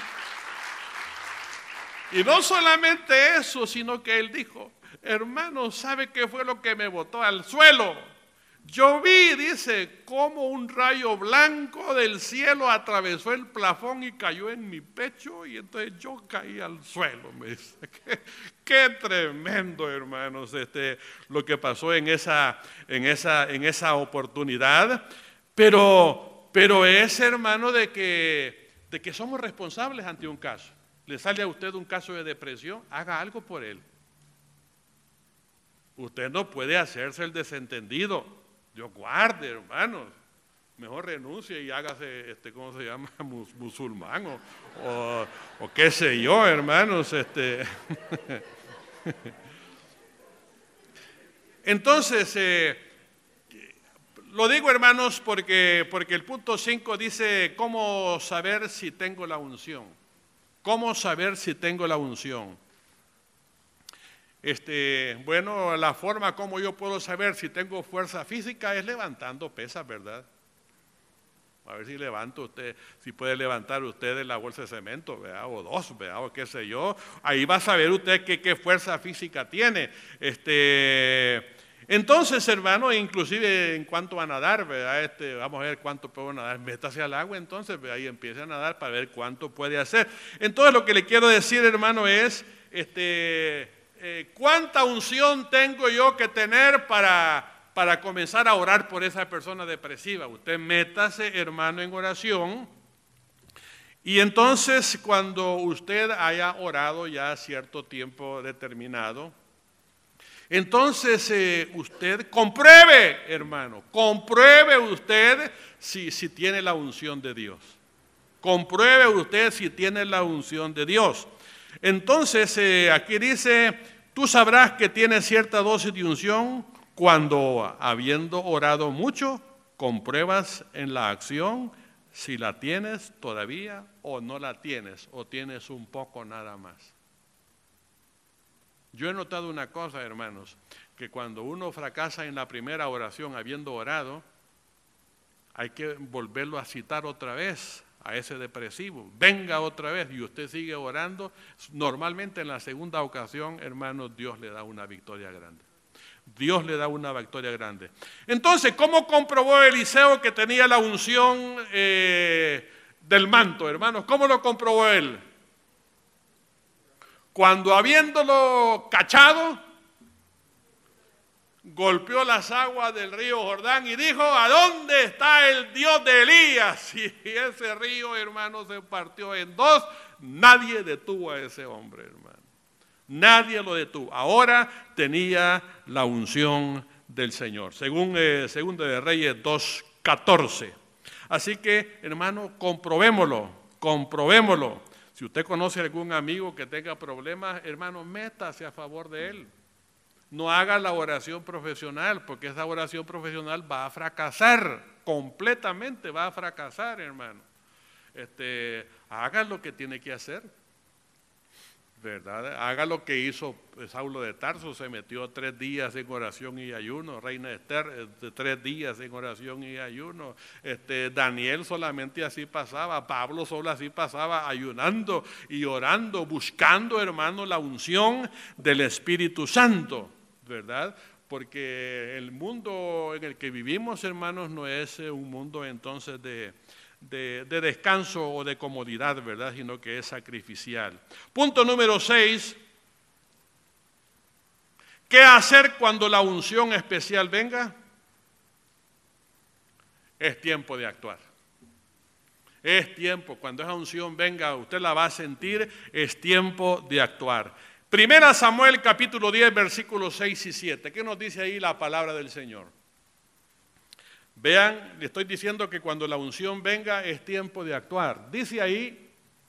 Y no solamente eso, sino que él dijo, hermano, ¿sabe qué fue lo que me botó al suelo? Yo vi, dice, como un rayo blanco del cielo atravesó el plafón y cayó en mi pecho, y entonces yo caí al suelo. Me dice, qué tremendo, hermanos, lo que pasó en esa oportunidad. Pero es, hermano, de que somos responsables ante un caso. Le sale a usted un caso de depresión, haga algo por él. Usted no puede hacerse el desentendido. Dios guarde, hermanos. Mejor renuncie y hágase, ¿cómo se llama? Musulmán o qué sé yo, hermanos. Entonces, lo digo, hermanos, porque el punto 5 dice, ¿cómo saber si tengo la unción? ¿Cómo saber si tengo la unción? Bueno, la forma como yo puedo saber si tengo fuerza física es levantando pesas, ¿verdad? A ver si levanto usted, si puede levantar usted de la bolsa de cemento, ¿verdad? O 2, ¿verdad? O qué sé yo. Ahí va a saber usted qué fuerza física tiene. Entonces, hermano, inclusive en cuanto a nadar, ¿verdad? Vamos a ver cuánto puedo nadar, métase al agua, entonces ahí empieza a nadar para ver cuánto puede hacer. Entonces, lo que le quiero decir, hermano, es cuánta unción tengo yo que tener para comenzar a orar por esa persona depresiva. Usted métase, hermano, en oración. Y entonces, cuando usted haya orado ya cierto tiempo determinado, entonces usted compruebe, hermano, compruebe usted si tiene la unción de Dios. Compruebe usted si tiene la unción de Dios. Entonces aquí dice, tú sabrás que tienes cierta dosis de unción cuando, habiendo orado mucho, compruebas en la acción si la tienes todavía o no la tienes, o tienes un poco nada más. Yo he notado una cosa, hermanos, que cuando uno fracasa en la primera oración habiendo orado, hay que volverlo a citar otra vez a ese depresivo. Venga otra vez y usted sigue orando. Normalmente en la segunda ocasión, hermanos, Dios le da una victoria grande. Dios le da una victoria grande. Entonces, ¿cómo comprobó Eliseo que tenía la unción del manto, hermanos? ¿Cómo lo comprobó él? Cuando habiéndolo cachado, golpeó las aguas del río Jordán y dijo, ¿a dónde está el Dios de Elías? Y ese río, hermano, se partió en dos. Nadie detuvo a ese hombre, hermano. Nadie lo detuvo. Ahora tenía la unción del Señor, según Segunda de Reyes 2:14. Así que, hermano, comprobémoslo. Si usted conoce a algún amigo que tenga problemas, hermano, métase a favor de él. No haga la oración profesional, porque esa oración profesional va a fracasar, completamente va a fracasar, hermano. Haga lo que tiene que hacer, ¿verdad? Haga lo que hizo Saulo de Tarso, se metió 3 días en oración y ayuno. Reina Esther, 3 días en oración y ayuno. Daniel solamente así pasaba, Pablo solo así pasaba, ayunando y orando, buscando, hermano, la unción del Espíritu Santo, ¿verdad? Porque el mundo en el que vivimos, hermanos, no es un mundo entonces de descanso o de comodidad, ¿verdad? Sino que es sacrificial. Punto número 6. ¿Qué hacer cuando la unción especial venga? Es tiempo de actuar. Es tiempo, cuando esa unción venga, usted la va a sentir, es tiempo de actuar. Primera Samuel capítulo 10, versículos 6 y 7. ¿Qué nos dice ahí la palabra del Señor? Vean, le estoy diciendo que cuando la unción venga es tiempo de actuar. Dice ahí,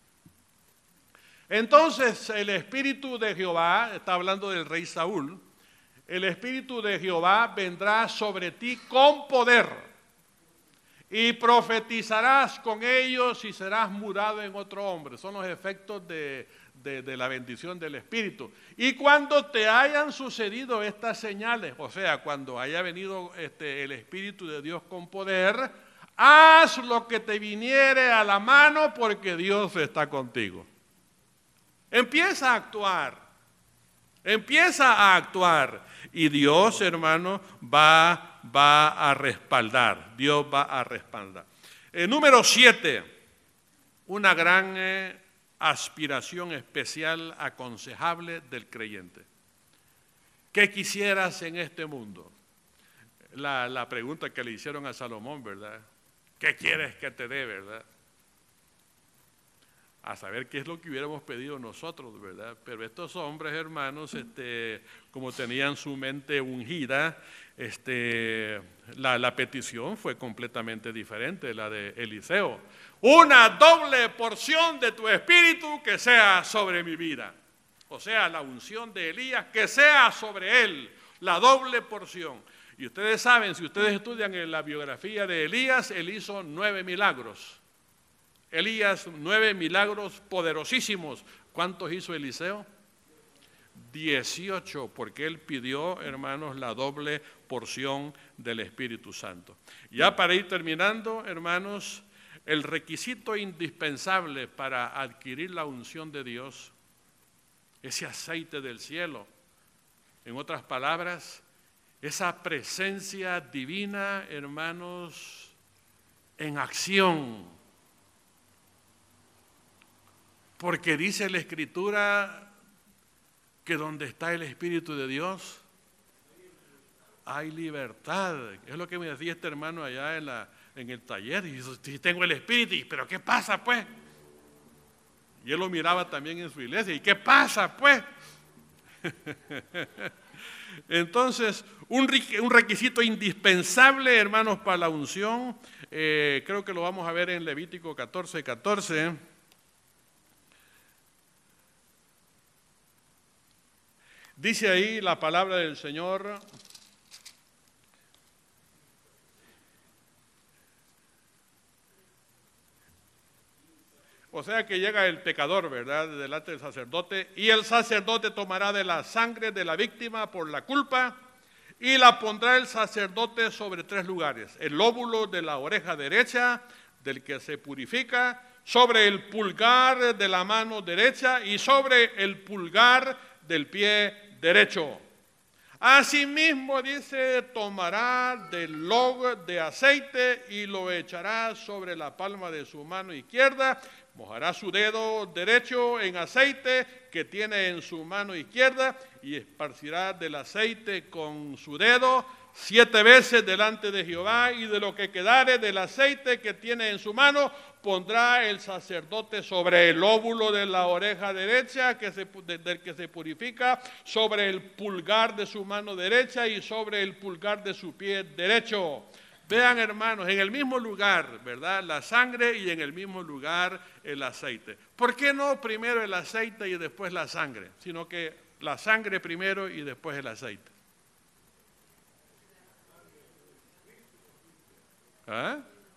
entonces el Espíritu de Jehová, está hablando del rey Saúl, el Espíritu de Jehová vendrá sobre ti con poder y profetizarás con ellos y serás mudado en otro hombre. Son los efectos de la bendición del Espíritu. Y cuando te hayan sucedido estas señales, o sea, cuando haya venido el Espíritu de Dios con poder, haz lo que te viniere a la mano porque Dios está contigo. Empieza a actuar y Dios, hermano, va a respaldar. Dios va a respaldar. Número 7, una gran aspiración especial aconsejable del creyente. ¿Qué quisieras en este mundo? La pregunta que le hicieron a Salomón, ¿verdad? ¿Qué quieres que te dé, verdad? A saber qué es lo que hubiéramos pedido nosotros, ¿verdad? Pero estos hombres, hermanos, como tenían su mente ungida, la petición fue completamente diferente, la de Eliseo. Una doble porción de tu espíritu que sea sobre mi vida. O sea, la unción de Elías que sea sobre él, la doble porción. Y ustedes saben, si ustedes estudian en la biografía de Elías, él hizo 9 milagros. Elías, 9 milagros poderosísimos. ¿Cuántos hizo Eliseo? 18, porque él pidió, hermanos, la doble porción del Espíritu Santo. Ya para ir terminando, hermanos, el requisito indispensable para adquirir la unción de Dios, ese aceite del cielo, en otras palabras, esa presencia divina, hermanos, en acción. Porque dice la Escritura que donde está el Espíritu de Dios hay libertad. Es lo que me decía este hermano allá en el taller. Y dice, si tengo el Espíritu, pero ¿qué pasa pues? Y él lo miraba también en su iglesia. ¿Y qué pasa pues? Entonces, un requisito indispensable, hermanos, para la unción, creo que lo vamos a ver en Levítico 14:14. Dice ahí la palabra del Señor: o sea que llega el pecador, ¿verdad?, delante del sacerdote, y el sacerdote tomará de la sangre de la víctima por la culpa y la pondrá el sacerdote sobre 3 lugares: el lóbulo de la oreja derecha del que se purifica, sobre el pulgar de la mano derecha y sobre el pulgar del pie derecho. Asimismo, dice, tomará del log de aceite y lo echará sobre la palma de su mano izquierda. Mojará su dedo derecho en aceite que tiene en su mano izquierda y esparcirá del aceite con su dedo 7 veces delante de Jehová, y de lo que quedare del aceite que tiene en su mano pondrá el sacerdote sobre el lóbulo de la oreja derecha del que se purifica, sobre el pulgar de su mano derecha y sobre el pulgar de su pie derecho. Vean, hermanos, en el mismo lugar, ¿verdad?, la sangre, y en el mismo lugar el aceite. ¿Por qué no primero el aceite y después la sangre? Sino que la sangre primero y después el aceite. ¿Ah?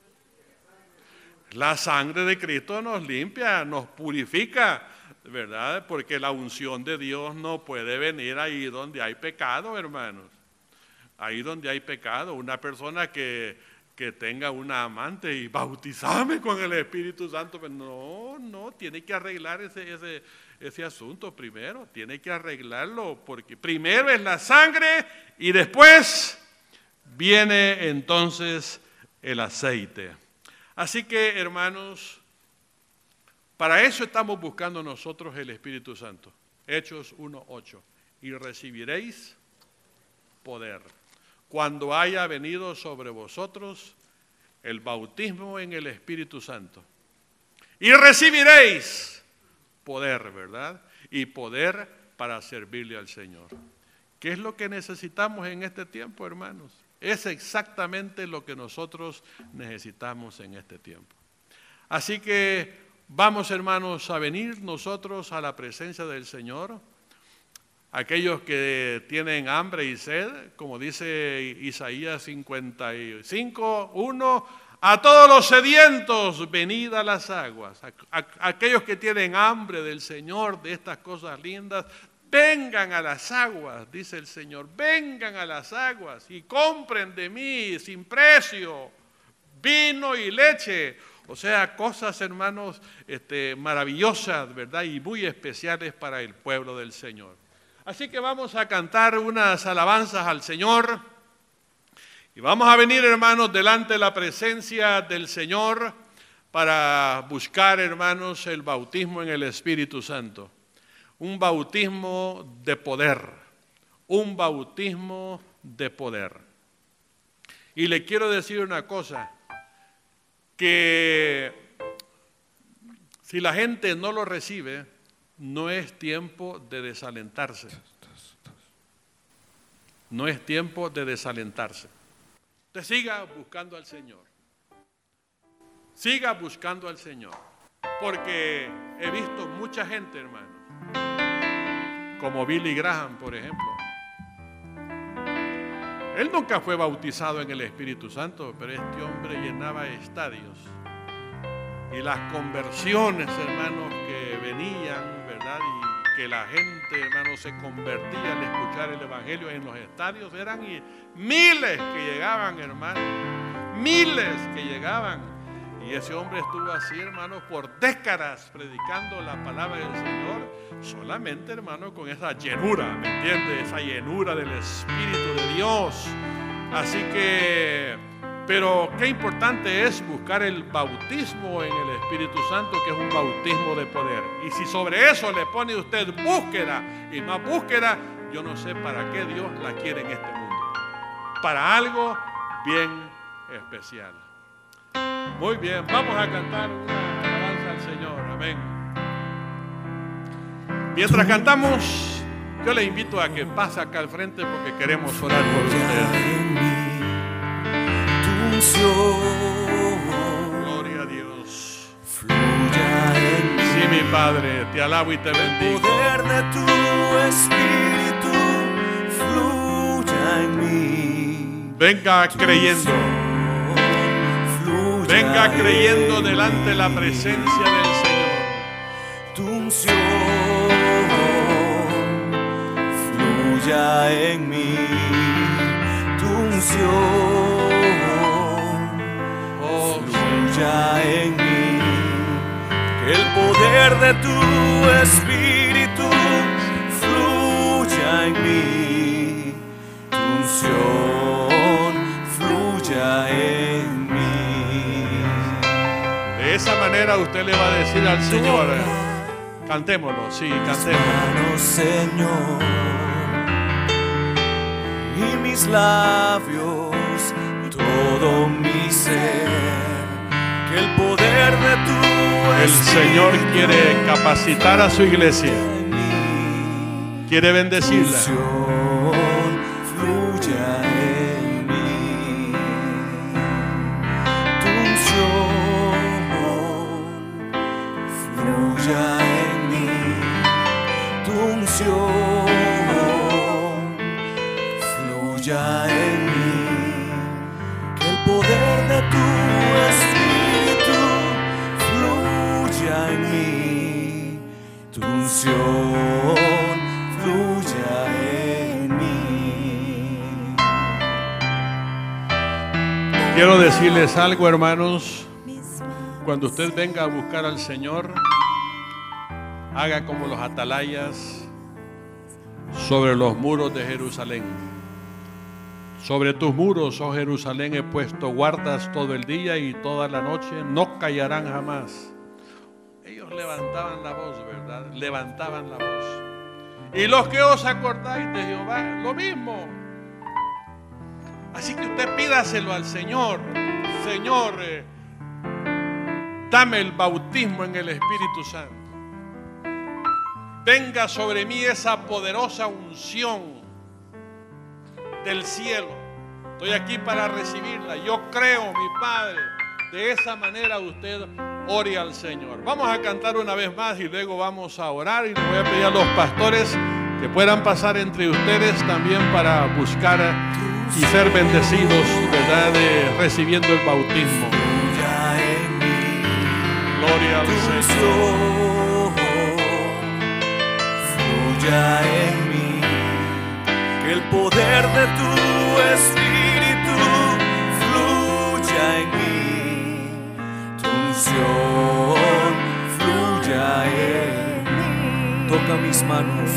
La sangre de Cristo nos limpia, nos purifica, ¿verdad? Porque la unción de Dios no puede venir ahí donde hay pecado, hermanos. Ahí donde hay pecado, una persona que tenga una amante y bautizarme con el Espíritu Santo, pues no, tiene que arreglar ese asunto primero, tiene que arreglarlo, porque primero es la sangre y después viene entonces el aceite. Así que, hermanos, para eso estamos buscando nosotros el Espíritu Santo. Hechos 1:8. Y recibiréis poder cuando haya venido sobre vosotros el bautismo en el Espíritu Santo. Y recibiréis poder, ¿verdad? Y poder para servirle al Señor. ¿Qué es lo que necesitamos en este tiempo, hermanos? Es exactamente lo que nosotros necesitamos en este tiempo. Así que vamos, hermanos, a venir nosotros a la presencia del Señor. Aquellos que tienen hambre y sed, como dice Isaías 55:1, a todos los sedientos, venid a las aguas. Aquellos que tienen hambre del Señor, de estas cosas lindas, vengan a las aguas, dice el Señor, vengan a las aguas y compren de mí sin precio vino y leche. O sea, cosas, hermanos, maravillosas, ¿verdad? Y muy especiales para el pueblo del Señor. Así que vamos a cantar unas alabanzas al Señor y vamos a venir, hermanos, delante de la presencia del Señor para buscar, hermanos, el bautismo en el Espíritu Santo. Un bautismo de poder, un bautismo de poder. Y le quiero decir una cosa, que si la gente no lo recibe, no es tiempo de desalentarse. No es tiempo de desalentarse. Usted siga buscando al Señor. Siga buscando al Señor. Porque he visto mucha gente, hermanos, como Billy Graham, por ejemplo. Él nunca fue bautizado en el Espíritu Santo, pero este hombre llenaba estadios. Y las conversiones, hermanos, que venían, ¿verdad? Y que la gente, hermanos, se convertía al escuchar el Evangelio en los estadios, eran miles que llegaban, hermanos, miles que llegaban. Y ese hombre estuvo así, hermano, por décadas predicando la palabra del Señor, solamente, hermano, con esa llenura, ¿me entiende? Esa llenura del Espíritu de Dios. Así que, pero qué importante es buscar el bautismo en el Espíritu Santo, que es un bautismo de poder. Y si sobre eso le pone usted búsqueda y más búsqueda, yo no sé para qué Dios la quiere en este mundo. Para algo bien especial. Muy bien, vamos a cantar una alabanza al Señor, amén. Mientras cantamos, yo le invito a que pase acá al frente porque queremos orar por usted. Gloria a Dios. Sí, mi Padre, te alabo y te bendigo. El poder de tu Espíritu fluya en mí. Venga creyendo. Venga creyendo delante de la presencia del Señor. Tu unción fluya en mí. Tu unción fluya en mí. Que el poder de tu Espíritu fluya en mí. Tu unción fluya en mí. De esa manera usted le va a decir al Señor, cantémoslo, sí, cantémoslo. Señor, y mis labios, todo mi ser, que el poder de tu El Señor quiere capacitar a su iglesia, quiere bendecirla. Fluya en mí, tu unción fluya en mí, tu unción fluya en mí, que el poder de tu Espíritu fluya en mí, tu unción fluya en mí. Quiero decirles algo, hermanos. Cuando usted venga a buscar al Señor, haga como los atalayas sobre los muros de Jerusalén. Sobre tus muros, oh Jerusalén, he puesto guardas todo el día y toda la noche, no callarán jamás. Ellos levantaban la voz, ¿verdad? Levantaban la voz. Y los que os acordáis de Jehová, lo mismo. Así que usted pídaselo al Señor. Señor, dame el bautismo en el Espíritu Santo. Venga sobre mí esa poderosa unción del cielo. Estoy aquí para recibirla. Yo creo, mi Padre. De esa manera usted ore al Señor. Vamos a cantar una vez más y luego vamos a orar. Y le voy a pedir a los pastores que puedan pasar entre ustedes también para buscar y ser bendecidos, ¿verdad? Recibiendo el bautismo. Gloria al Señor. Fluya en mí, que el poder de tu Espíritu fluya en mí, tu unción fluya en mí. Toca mis manos,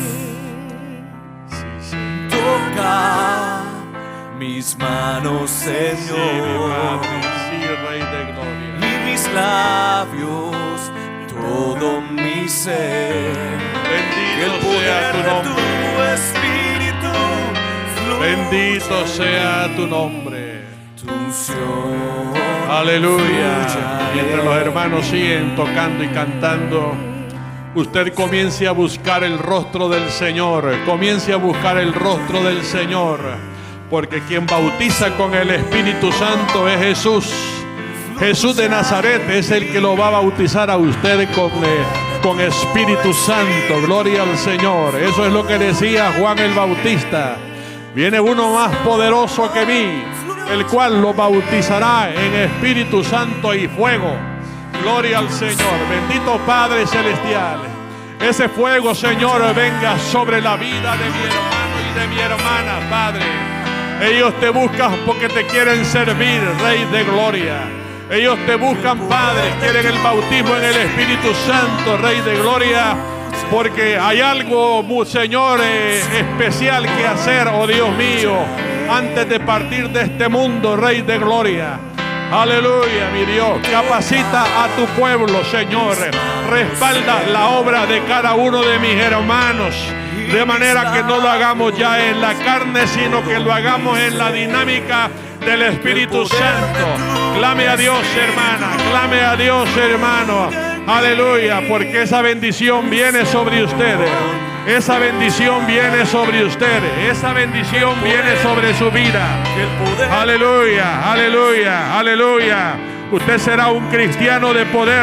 toca mis manos, Señor, sí, Rey de gloria. y mis labios, todo mi ser. Que el Bendito sea poder tu de nombre. tu Espíritu fluya Bendito sea tu nombre. tu unción. Aleluya. fluya Mientras los hermanos siguen tocando y cantando, usted comience a buscar el rostro del Señor. Comience a buscar el rostro del Señor. Porque quien bautiza con el Espíritu Santo es Jesús. Jesús de Nazaret es el que lo va a bautizar a usted con Espíritu Santo. Gloria al Señor. Eso es lo que decía Juan el Bautista. Viene uno más poderoso que mí, el cual lo bautizará en Espíritu Santo y fuego. Gloria al Señor. Bendito Padre Celestial. Ese fuego, Señor, venga sobre la vida de mi hermano y de mi hermana, Padre. Ellos te buscan porque te quieren servir, Rey de gloria. Ellos te buscan, Padre, quieren el bautismo en el Espíritu Santo, Rey de Gloria, porque hay algo, Señor, especial que hacer, oh Dios mío, antes de partir de este mundo, Rey de Gloria. Aleluya, mi Dios. Capacita a tu pueblo, Señor. Respalda la obra de cada uno de mis hermanos, de manera que no lo hagamos ya en la carne, sino que lo hagamos en la dinámica del Espíritu Santo. Clame a Dios, hermana. Clame a Dios, hermano. Aleluya, porque esa bendición viene sobre ustedes. Esa bendición viene sobre ustedes. Esa bendición viene sobre su vida. Aleluya, aleluya, aleluya. Usted será un cristiano de poder.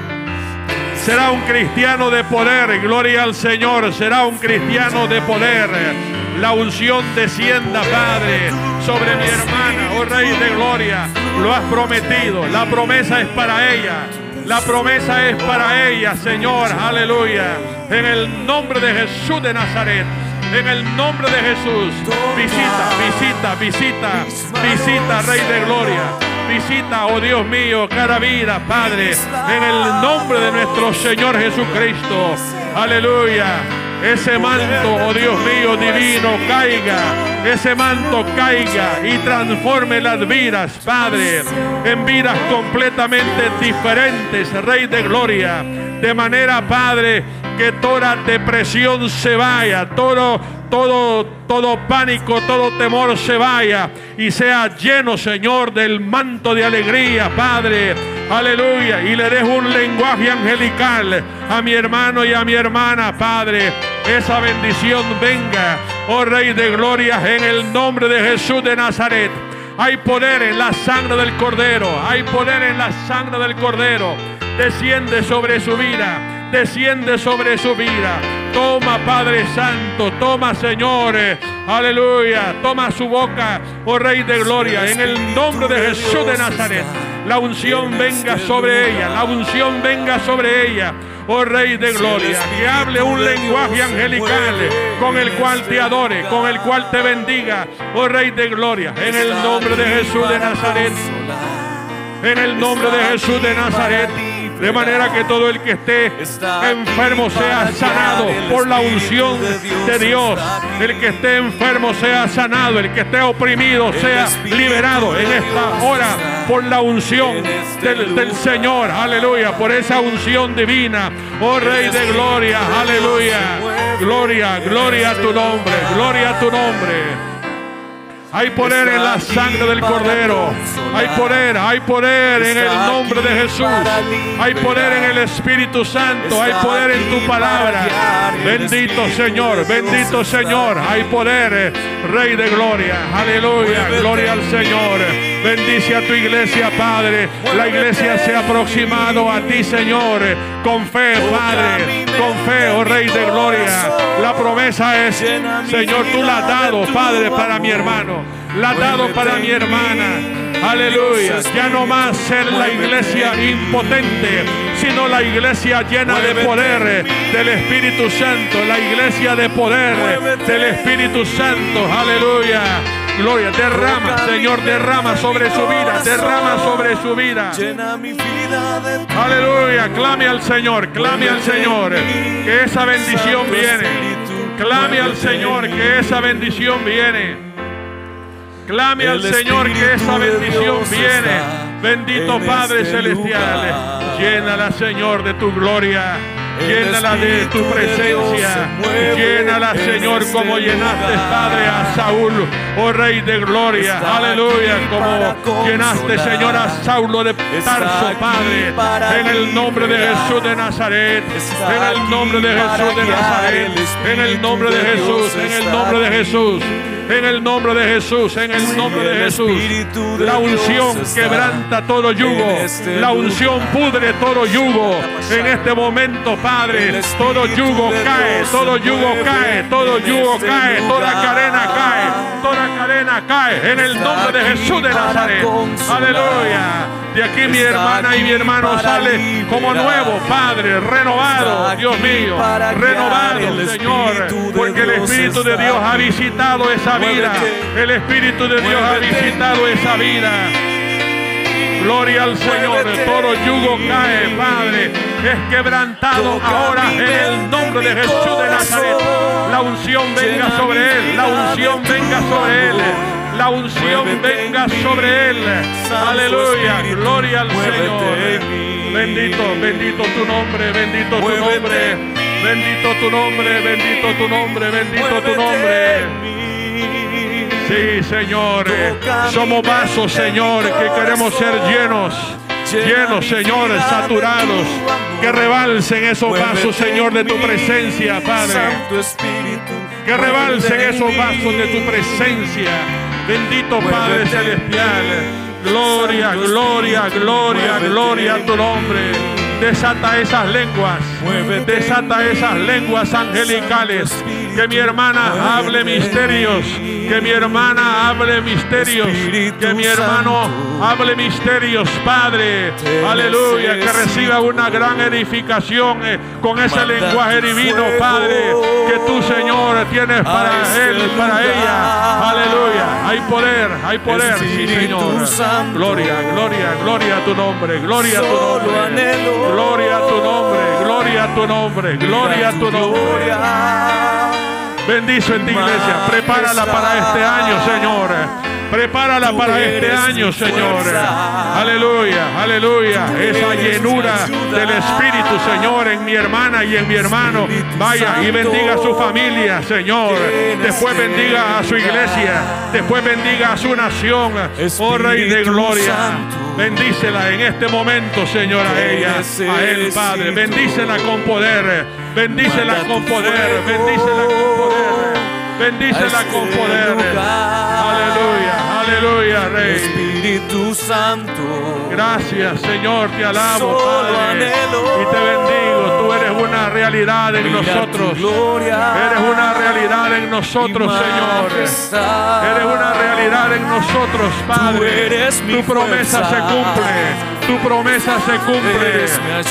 Será un cristiano de poder. Gloria al Señor. Será un cristiano de poder. La unción descienda, Padre, sobre mi hermana, oh Rey de Gloria. Lo has prometido. La promesa es para ella. La promesa es para ella, Señor. Aleluya. En el nombre de Jesús de Nazaret. En el nombre de Jesús. Visita, visita, visita. Visita, Rey de Gloria. Visita, oh Dios mío, cada vida, Padre. En el nombre de nuestro Señor Jesucristo. Aleluya. Ese manto, oh Dios mío, divino, caiga. Ese manto caiga y transforme las vidas, Padre, en vidas completamente diferentes, Rey de Gloria. De manera, Padre, que toda depresión se vaya, todo pánico, todo temor se vaya y sea lleno, Señor, del manto de alegría, Padre. Aleluya. Y le dejo un lenguaje angelical a mi hermano y a mi hermana, Padre. Esa bendición venga, oh Rey de Gloria, en el nombre de Jesús de Nazaret. Hay poder en la sangre del Cordero. Hay poder en la sangre del Cordero. Desciende sobre su vida. Desciende sobre su vida. Toma, Padre Santo. Toma, Señor. Aleluya. Toma su boca, oh Rey de Gloria. En el nombre de Jesús de Nazaret. La unción venga sobre ella. La unción venga sobre ella. Oh Rey de Gloria, que hable un lenguaje angelical con el cual te adore, con el cual te bendiga, oh Rey de Gloria, en el nombre de Jesús de Nazaret, en el nombre de Jesús de Nazaret, de manera que todo el que esté enfermo sea sanado por la unción de Dios, el que esté enfermo sea sanado, el que esté oprimido sea liberado en esta hora por la unción del Señor, aleluya, por esa unción divina, oh Rey de Gloria, aleluya, gloria, gloria a tu nombre, gloria a tu nombre. Hay poder en la sangre del Cordero. Hay poder en el nombre de Jesús. Hay poder en el Espíritu Santo. Hay poder en tu palabra. Bendito Señor, bendito Señor. Hay poder, Rey de Gloria. Aleluya, gloria al Señor. Bendice a tu iglesia, Padre. La iglesia se ha aproximado a ti, Señor. Con fe, Padre. Con fe, oh Rey de Gloria. La promesa es, Señor, tú la has dado, Padre, para mi hermano. La has dado para mi hermana. Aleluya. Ya no más ser la iglesia impotente, sino la iglesia llena de poder del Espíritu Santo. La iglesia de poder del Espíritu Santo. Aleluya. Gloria, derrama, Señor, derrama sobre su vida, derrama sobre su vida. Aleluya, clame al Señor, que esa bendición viene. Clame al Señor, que esa bendición viene. Clame al Señor, que esa bendición viene. Bendito Padre Celestial, llénala, Señor, de tu gloria. Llénala de tu presencia. Llénala, Señor, como llenaste, Padre, a Saúl, oh Rey de Gloria. Aleluya, como llenaste, Señor, a Saulo de Tarso, Padre. En el nombre de Jesús de Nazaret. En el nombre de Jesús de Nazaret. En el nombre de Jesús. En el nombre de Jesús. En el nombre de Jesús, en el nombre de Jesús. La unción quebranta todo yugo. La unción pudre todo yugo. En este momento, Padre, todo yugo cae, todo yugo cae, todo yugo cae, toda cadena cae, toda cadena cae. En el nombre de Jesús de Nazaret. Aleluya. De aquí mi hermana y mi hermano sale como nuevo, Padre, renovado, Dios mío, renovado, Señor, porque el Espíritu de Dios ha visitado esa vida. El Espíritu de Dios ha visitado esa vida. Gloria al Señor. Todo yugo cae, Padre. Es quebrantado ahora en el nombre de Jesús de Nazaret. La unción venga sobre él. La unción venga sobre él. La unción venga sobre él. Aleluya. Gloria al Señor. Bendito, bendito tu nombre. Bendito tu nombre. Bendito tu nombre. Bendito tu nombre. Bendito tu nombre. Sí, Señor. Somos vasos, Señor, que queremos ser llenos. Llenos, Señor, saturados, que rebalsen esos vasos, Señor, de tu presencia, Padre. Que rebalsen esos vasos de tu presencia. Bendito Padre Celestial. Gloria, gloria, gloria, gloria a tu nombre. Desata esas lenguas. Desata esas lenguas angelicales. Que mi hermana hable misterios. Que mi hermana hable misterios. Que mi hermano hable misterios, Padre. Aleluya. Que reciba una gran edificación con ese lenguaje divino, Padre. Que tú, Señor, tienes para él, para ella. Aleluya. Hay poder, sí, Señor. Gloria, gloria, gloria a tu nombre. Gloria a tu nombre. Gloria a tu nombre. Gloria a tu nombre. Gloria a tu nombre. Bendice en tu iglesia. Prepárala para este año, Señor. Prepárala para este año, Señor. Aleluya, aleluya. Esa llenura del Espíritu, Señor, en mi hermana y en mi hermano. Vaya y bendiga a su familia, Señor. Después bendiga a su iglesia. Después bendiga a su nación. Oh Rey de gloria. Bendícela en este momento, Señor, a ella, a él, Padre. Bendícela con poder. Bendícela con poder. Bendícela con poder. Bendícela con poder. Aleluya, aleluya, Rey. Espíritu Santo. Gracias, Señor, te alabo, Padre. Y te bendigo. Tú eres una realidad en nosotros. Eres una realidad en nosotros, Señor. Eres una realidad en nosotros, Padre. Tu promesa se cumple. Tu promesa se cumple.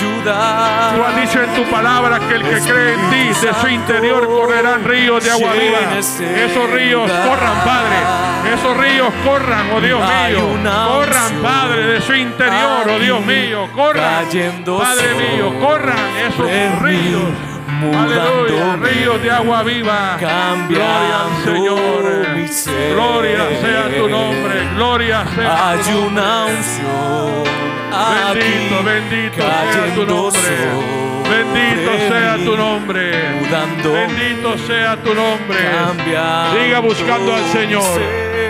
Tú has dicho en tu palabra que el que cree en ti, de su interior correrán ríos de agua viva. Esos ríos corran, Padre. Esos ríos corran, oh Dios mío. Corran, Padre, de su interior, oh Dios mío. Corran, Padre mío. Corran esos ríos. Aleluya, ríos de agua viva. Gloria al Señor. Gloria sea tu nombre. Gloria sea tu nombre. Bendito, bendito sea tu nombre. Bendito sea tu nombre. Bendito sea tu nombre. Siga buscando al Señor.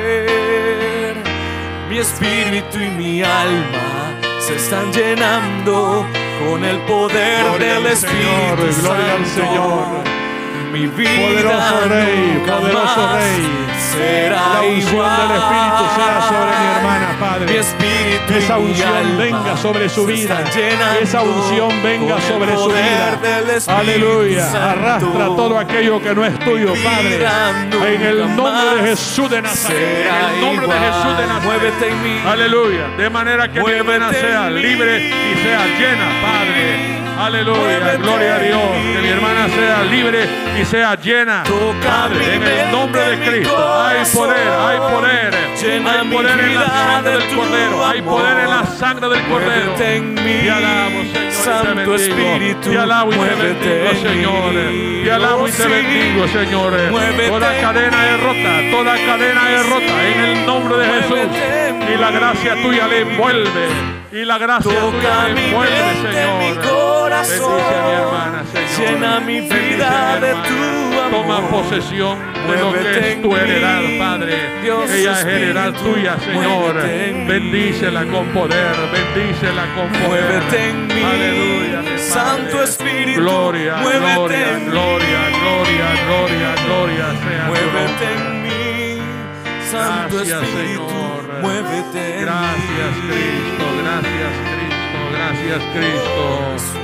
Mi espíritu y mi alma se están llenando con el poder del Espíritu Santo. Gloria al Señor. Mi vida poderoso Rey, poderoso Rey. La unción del Espíritu sea sobre mi hermana, Padre. Esa unción venga sobre su vida. Esa unción venga sobre su vida. Aleluya. Arrastra todo aquello que no es tuyo, Padre. En el nombre de Jesús de Nazaret. En el nombre de Jesús de Nazaret. Aleluya. De manera que mi hermana sea libre y sea llena, Padre. Aleluya, gloria a Dios. Que mi hermana sea libre y sea llena, Padre, en el nombre de Cristo. Hay poder, hay poder. Hay poder en la sangre del Cordero. Hay poder en la sangre del Cordero. Te alabo, Señor, y te bendigo. Te alabo y te bendigo, Señor. Te alabo y te bendigo, Señor. Toda cadena es rota, toda cadena es rota en el nombre de Jesús. Y la gracia tuya le envuelve. Y la gracia tuya le envuelve, Señor. Bendice a mi hermana, Señor. Llena mi vida de tu amor. Toma posesión de lo que es tu heredad, Padre. Ella es heredad tuya, Señor. Bendícela con poder. Bendícela con poder. Aleluya, Santo Espíritu. Gloria, gloria, gloria, gloria, gloria, gloria sea. Muévete en mí. Santo Gracias, Espíritu. Señor. Muévete en Gracias, mí. Cristo. Gracias, Cristo. Gracias, Cristo.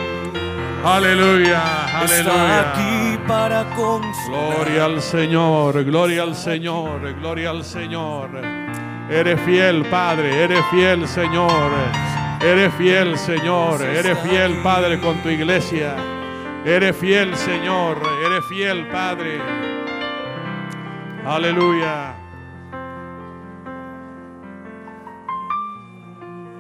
Aleluya, Está aleluya. aquí para consolar. Gloria al Señor, gloria al Señor, gloria al Señor. Eres fiel, Padre, eres fiel, Señor. Eres fiel, Señor. Eres fiel, Padre, con tu iglesia. Eres fiel, Señor. Eres fiel, Padre. Aleluya.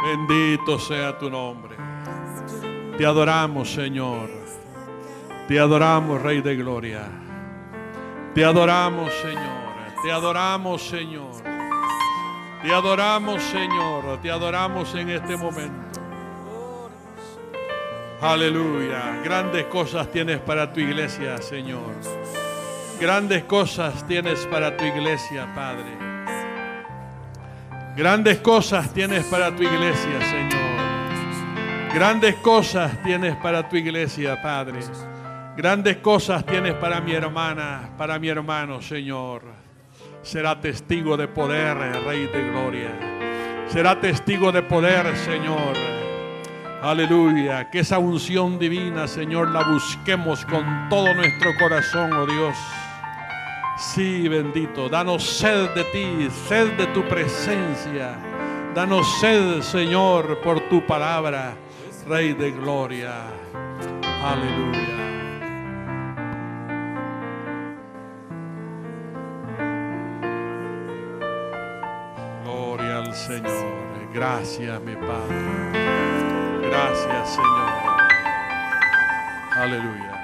Bendito sea tu nombre. Te adoramos, Señor. Te adoramos, Rey de Gloria. Te adoramos, Señor. Te adoramos, Señor. Te adoramos, Señor. Te adoramos en este momento. Aleluya. Grandes cosas tienes para tu iglesia, Señor. Grandes cosas tienes para tu iglesia, Padre. Grandes cosas tienes para tu iglesia, Señor. Grandes cosas tienes para tu iglesia, Padre. Grandes cosas tienes para mi hermana, para mi hermano, Señor. Será testigo de poder, Rey de Gloria. Será testigo de poder, Señor. Aleluya. Que esa unción divina, Señor, la busquemos con todo nuestro corazón, oh Dios. Sí, bendito. Danos sed de ti, sed de tu presencia. Danos sed, Señor, por tu palabra, Rey de Gloria. Aleluya. Gloria al Señor. Gracias, mi Padre. Gracias, Señor. Aleluya.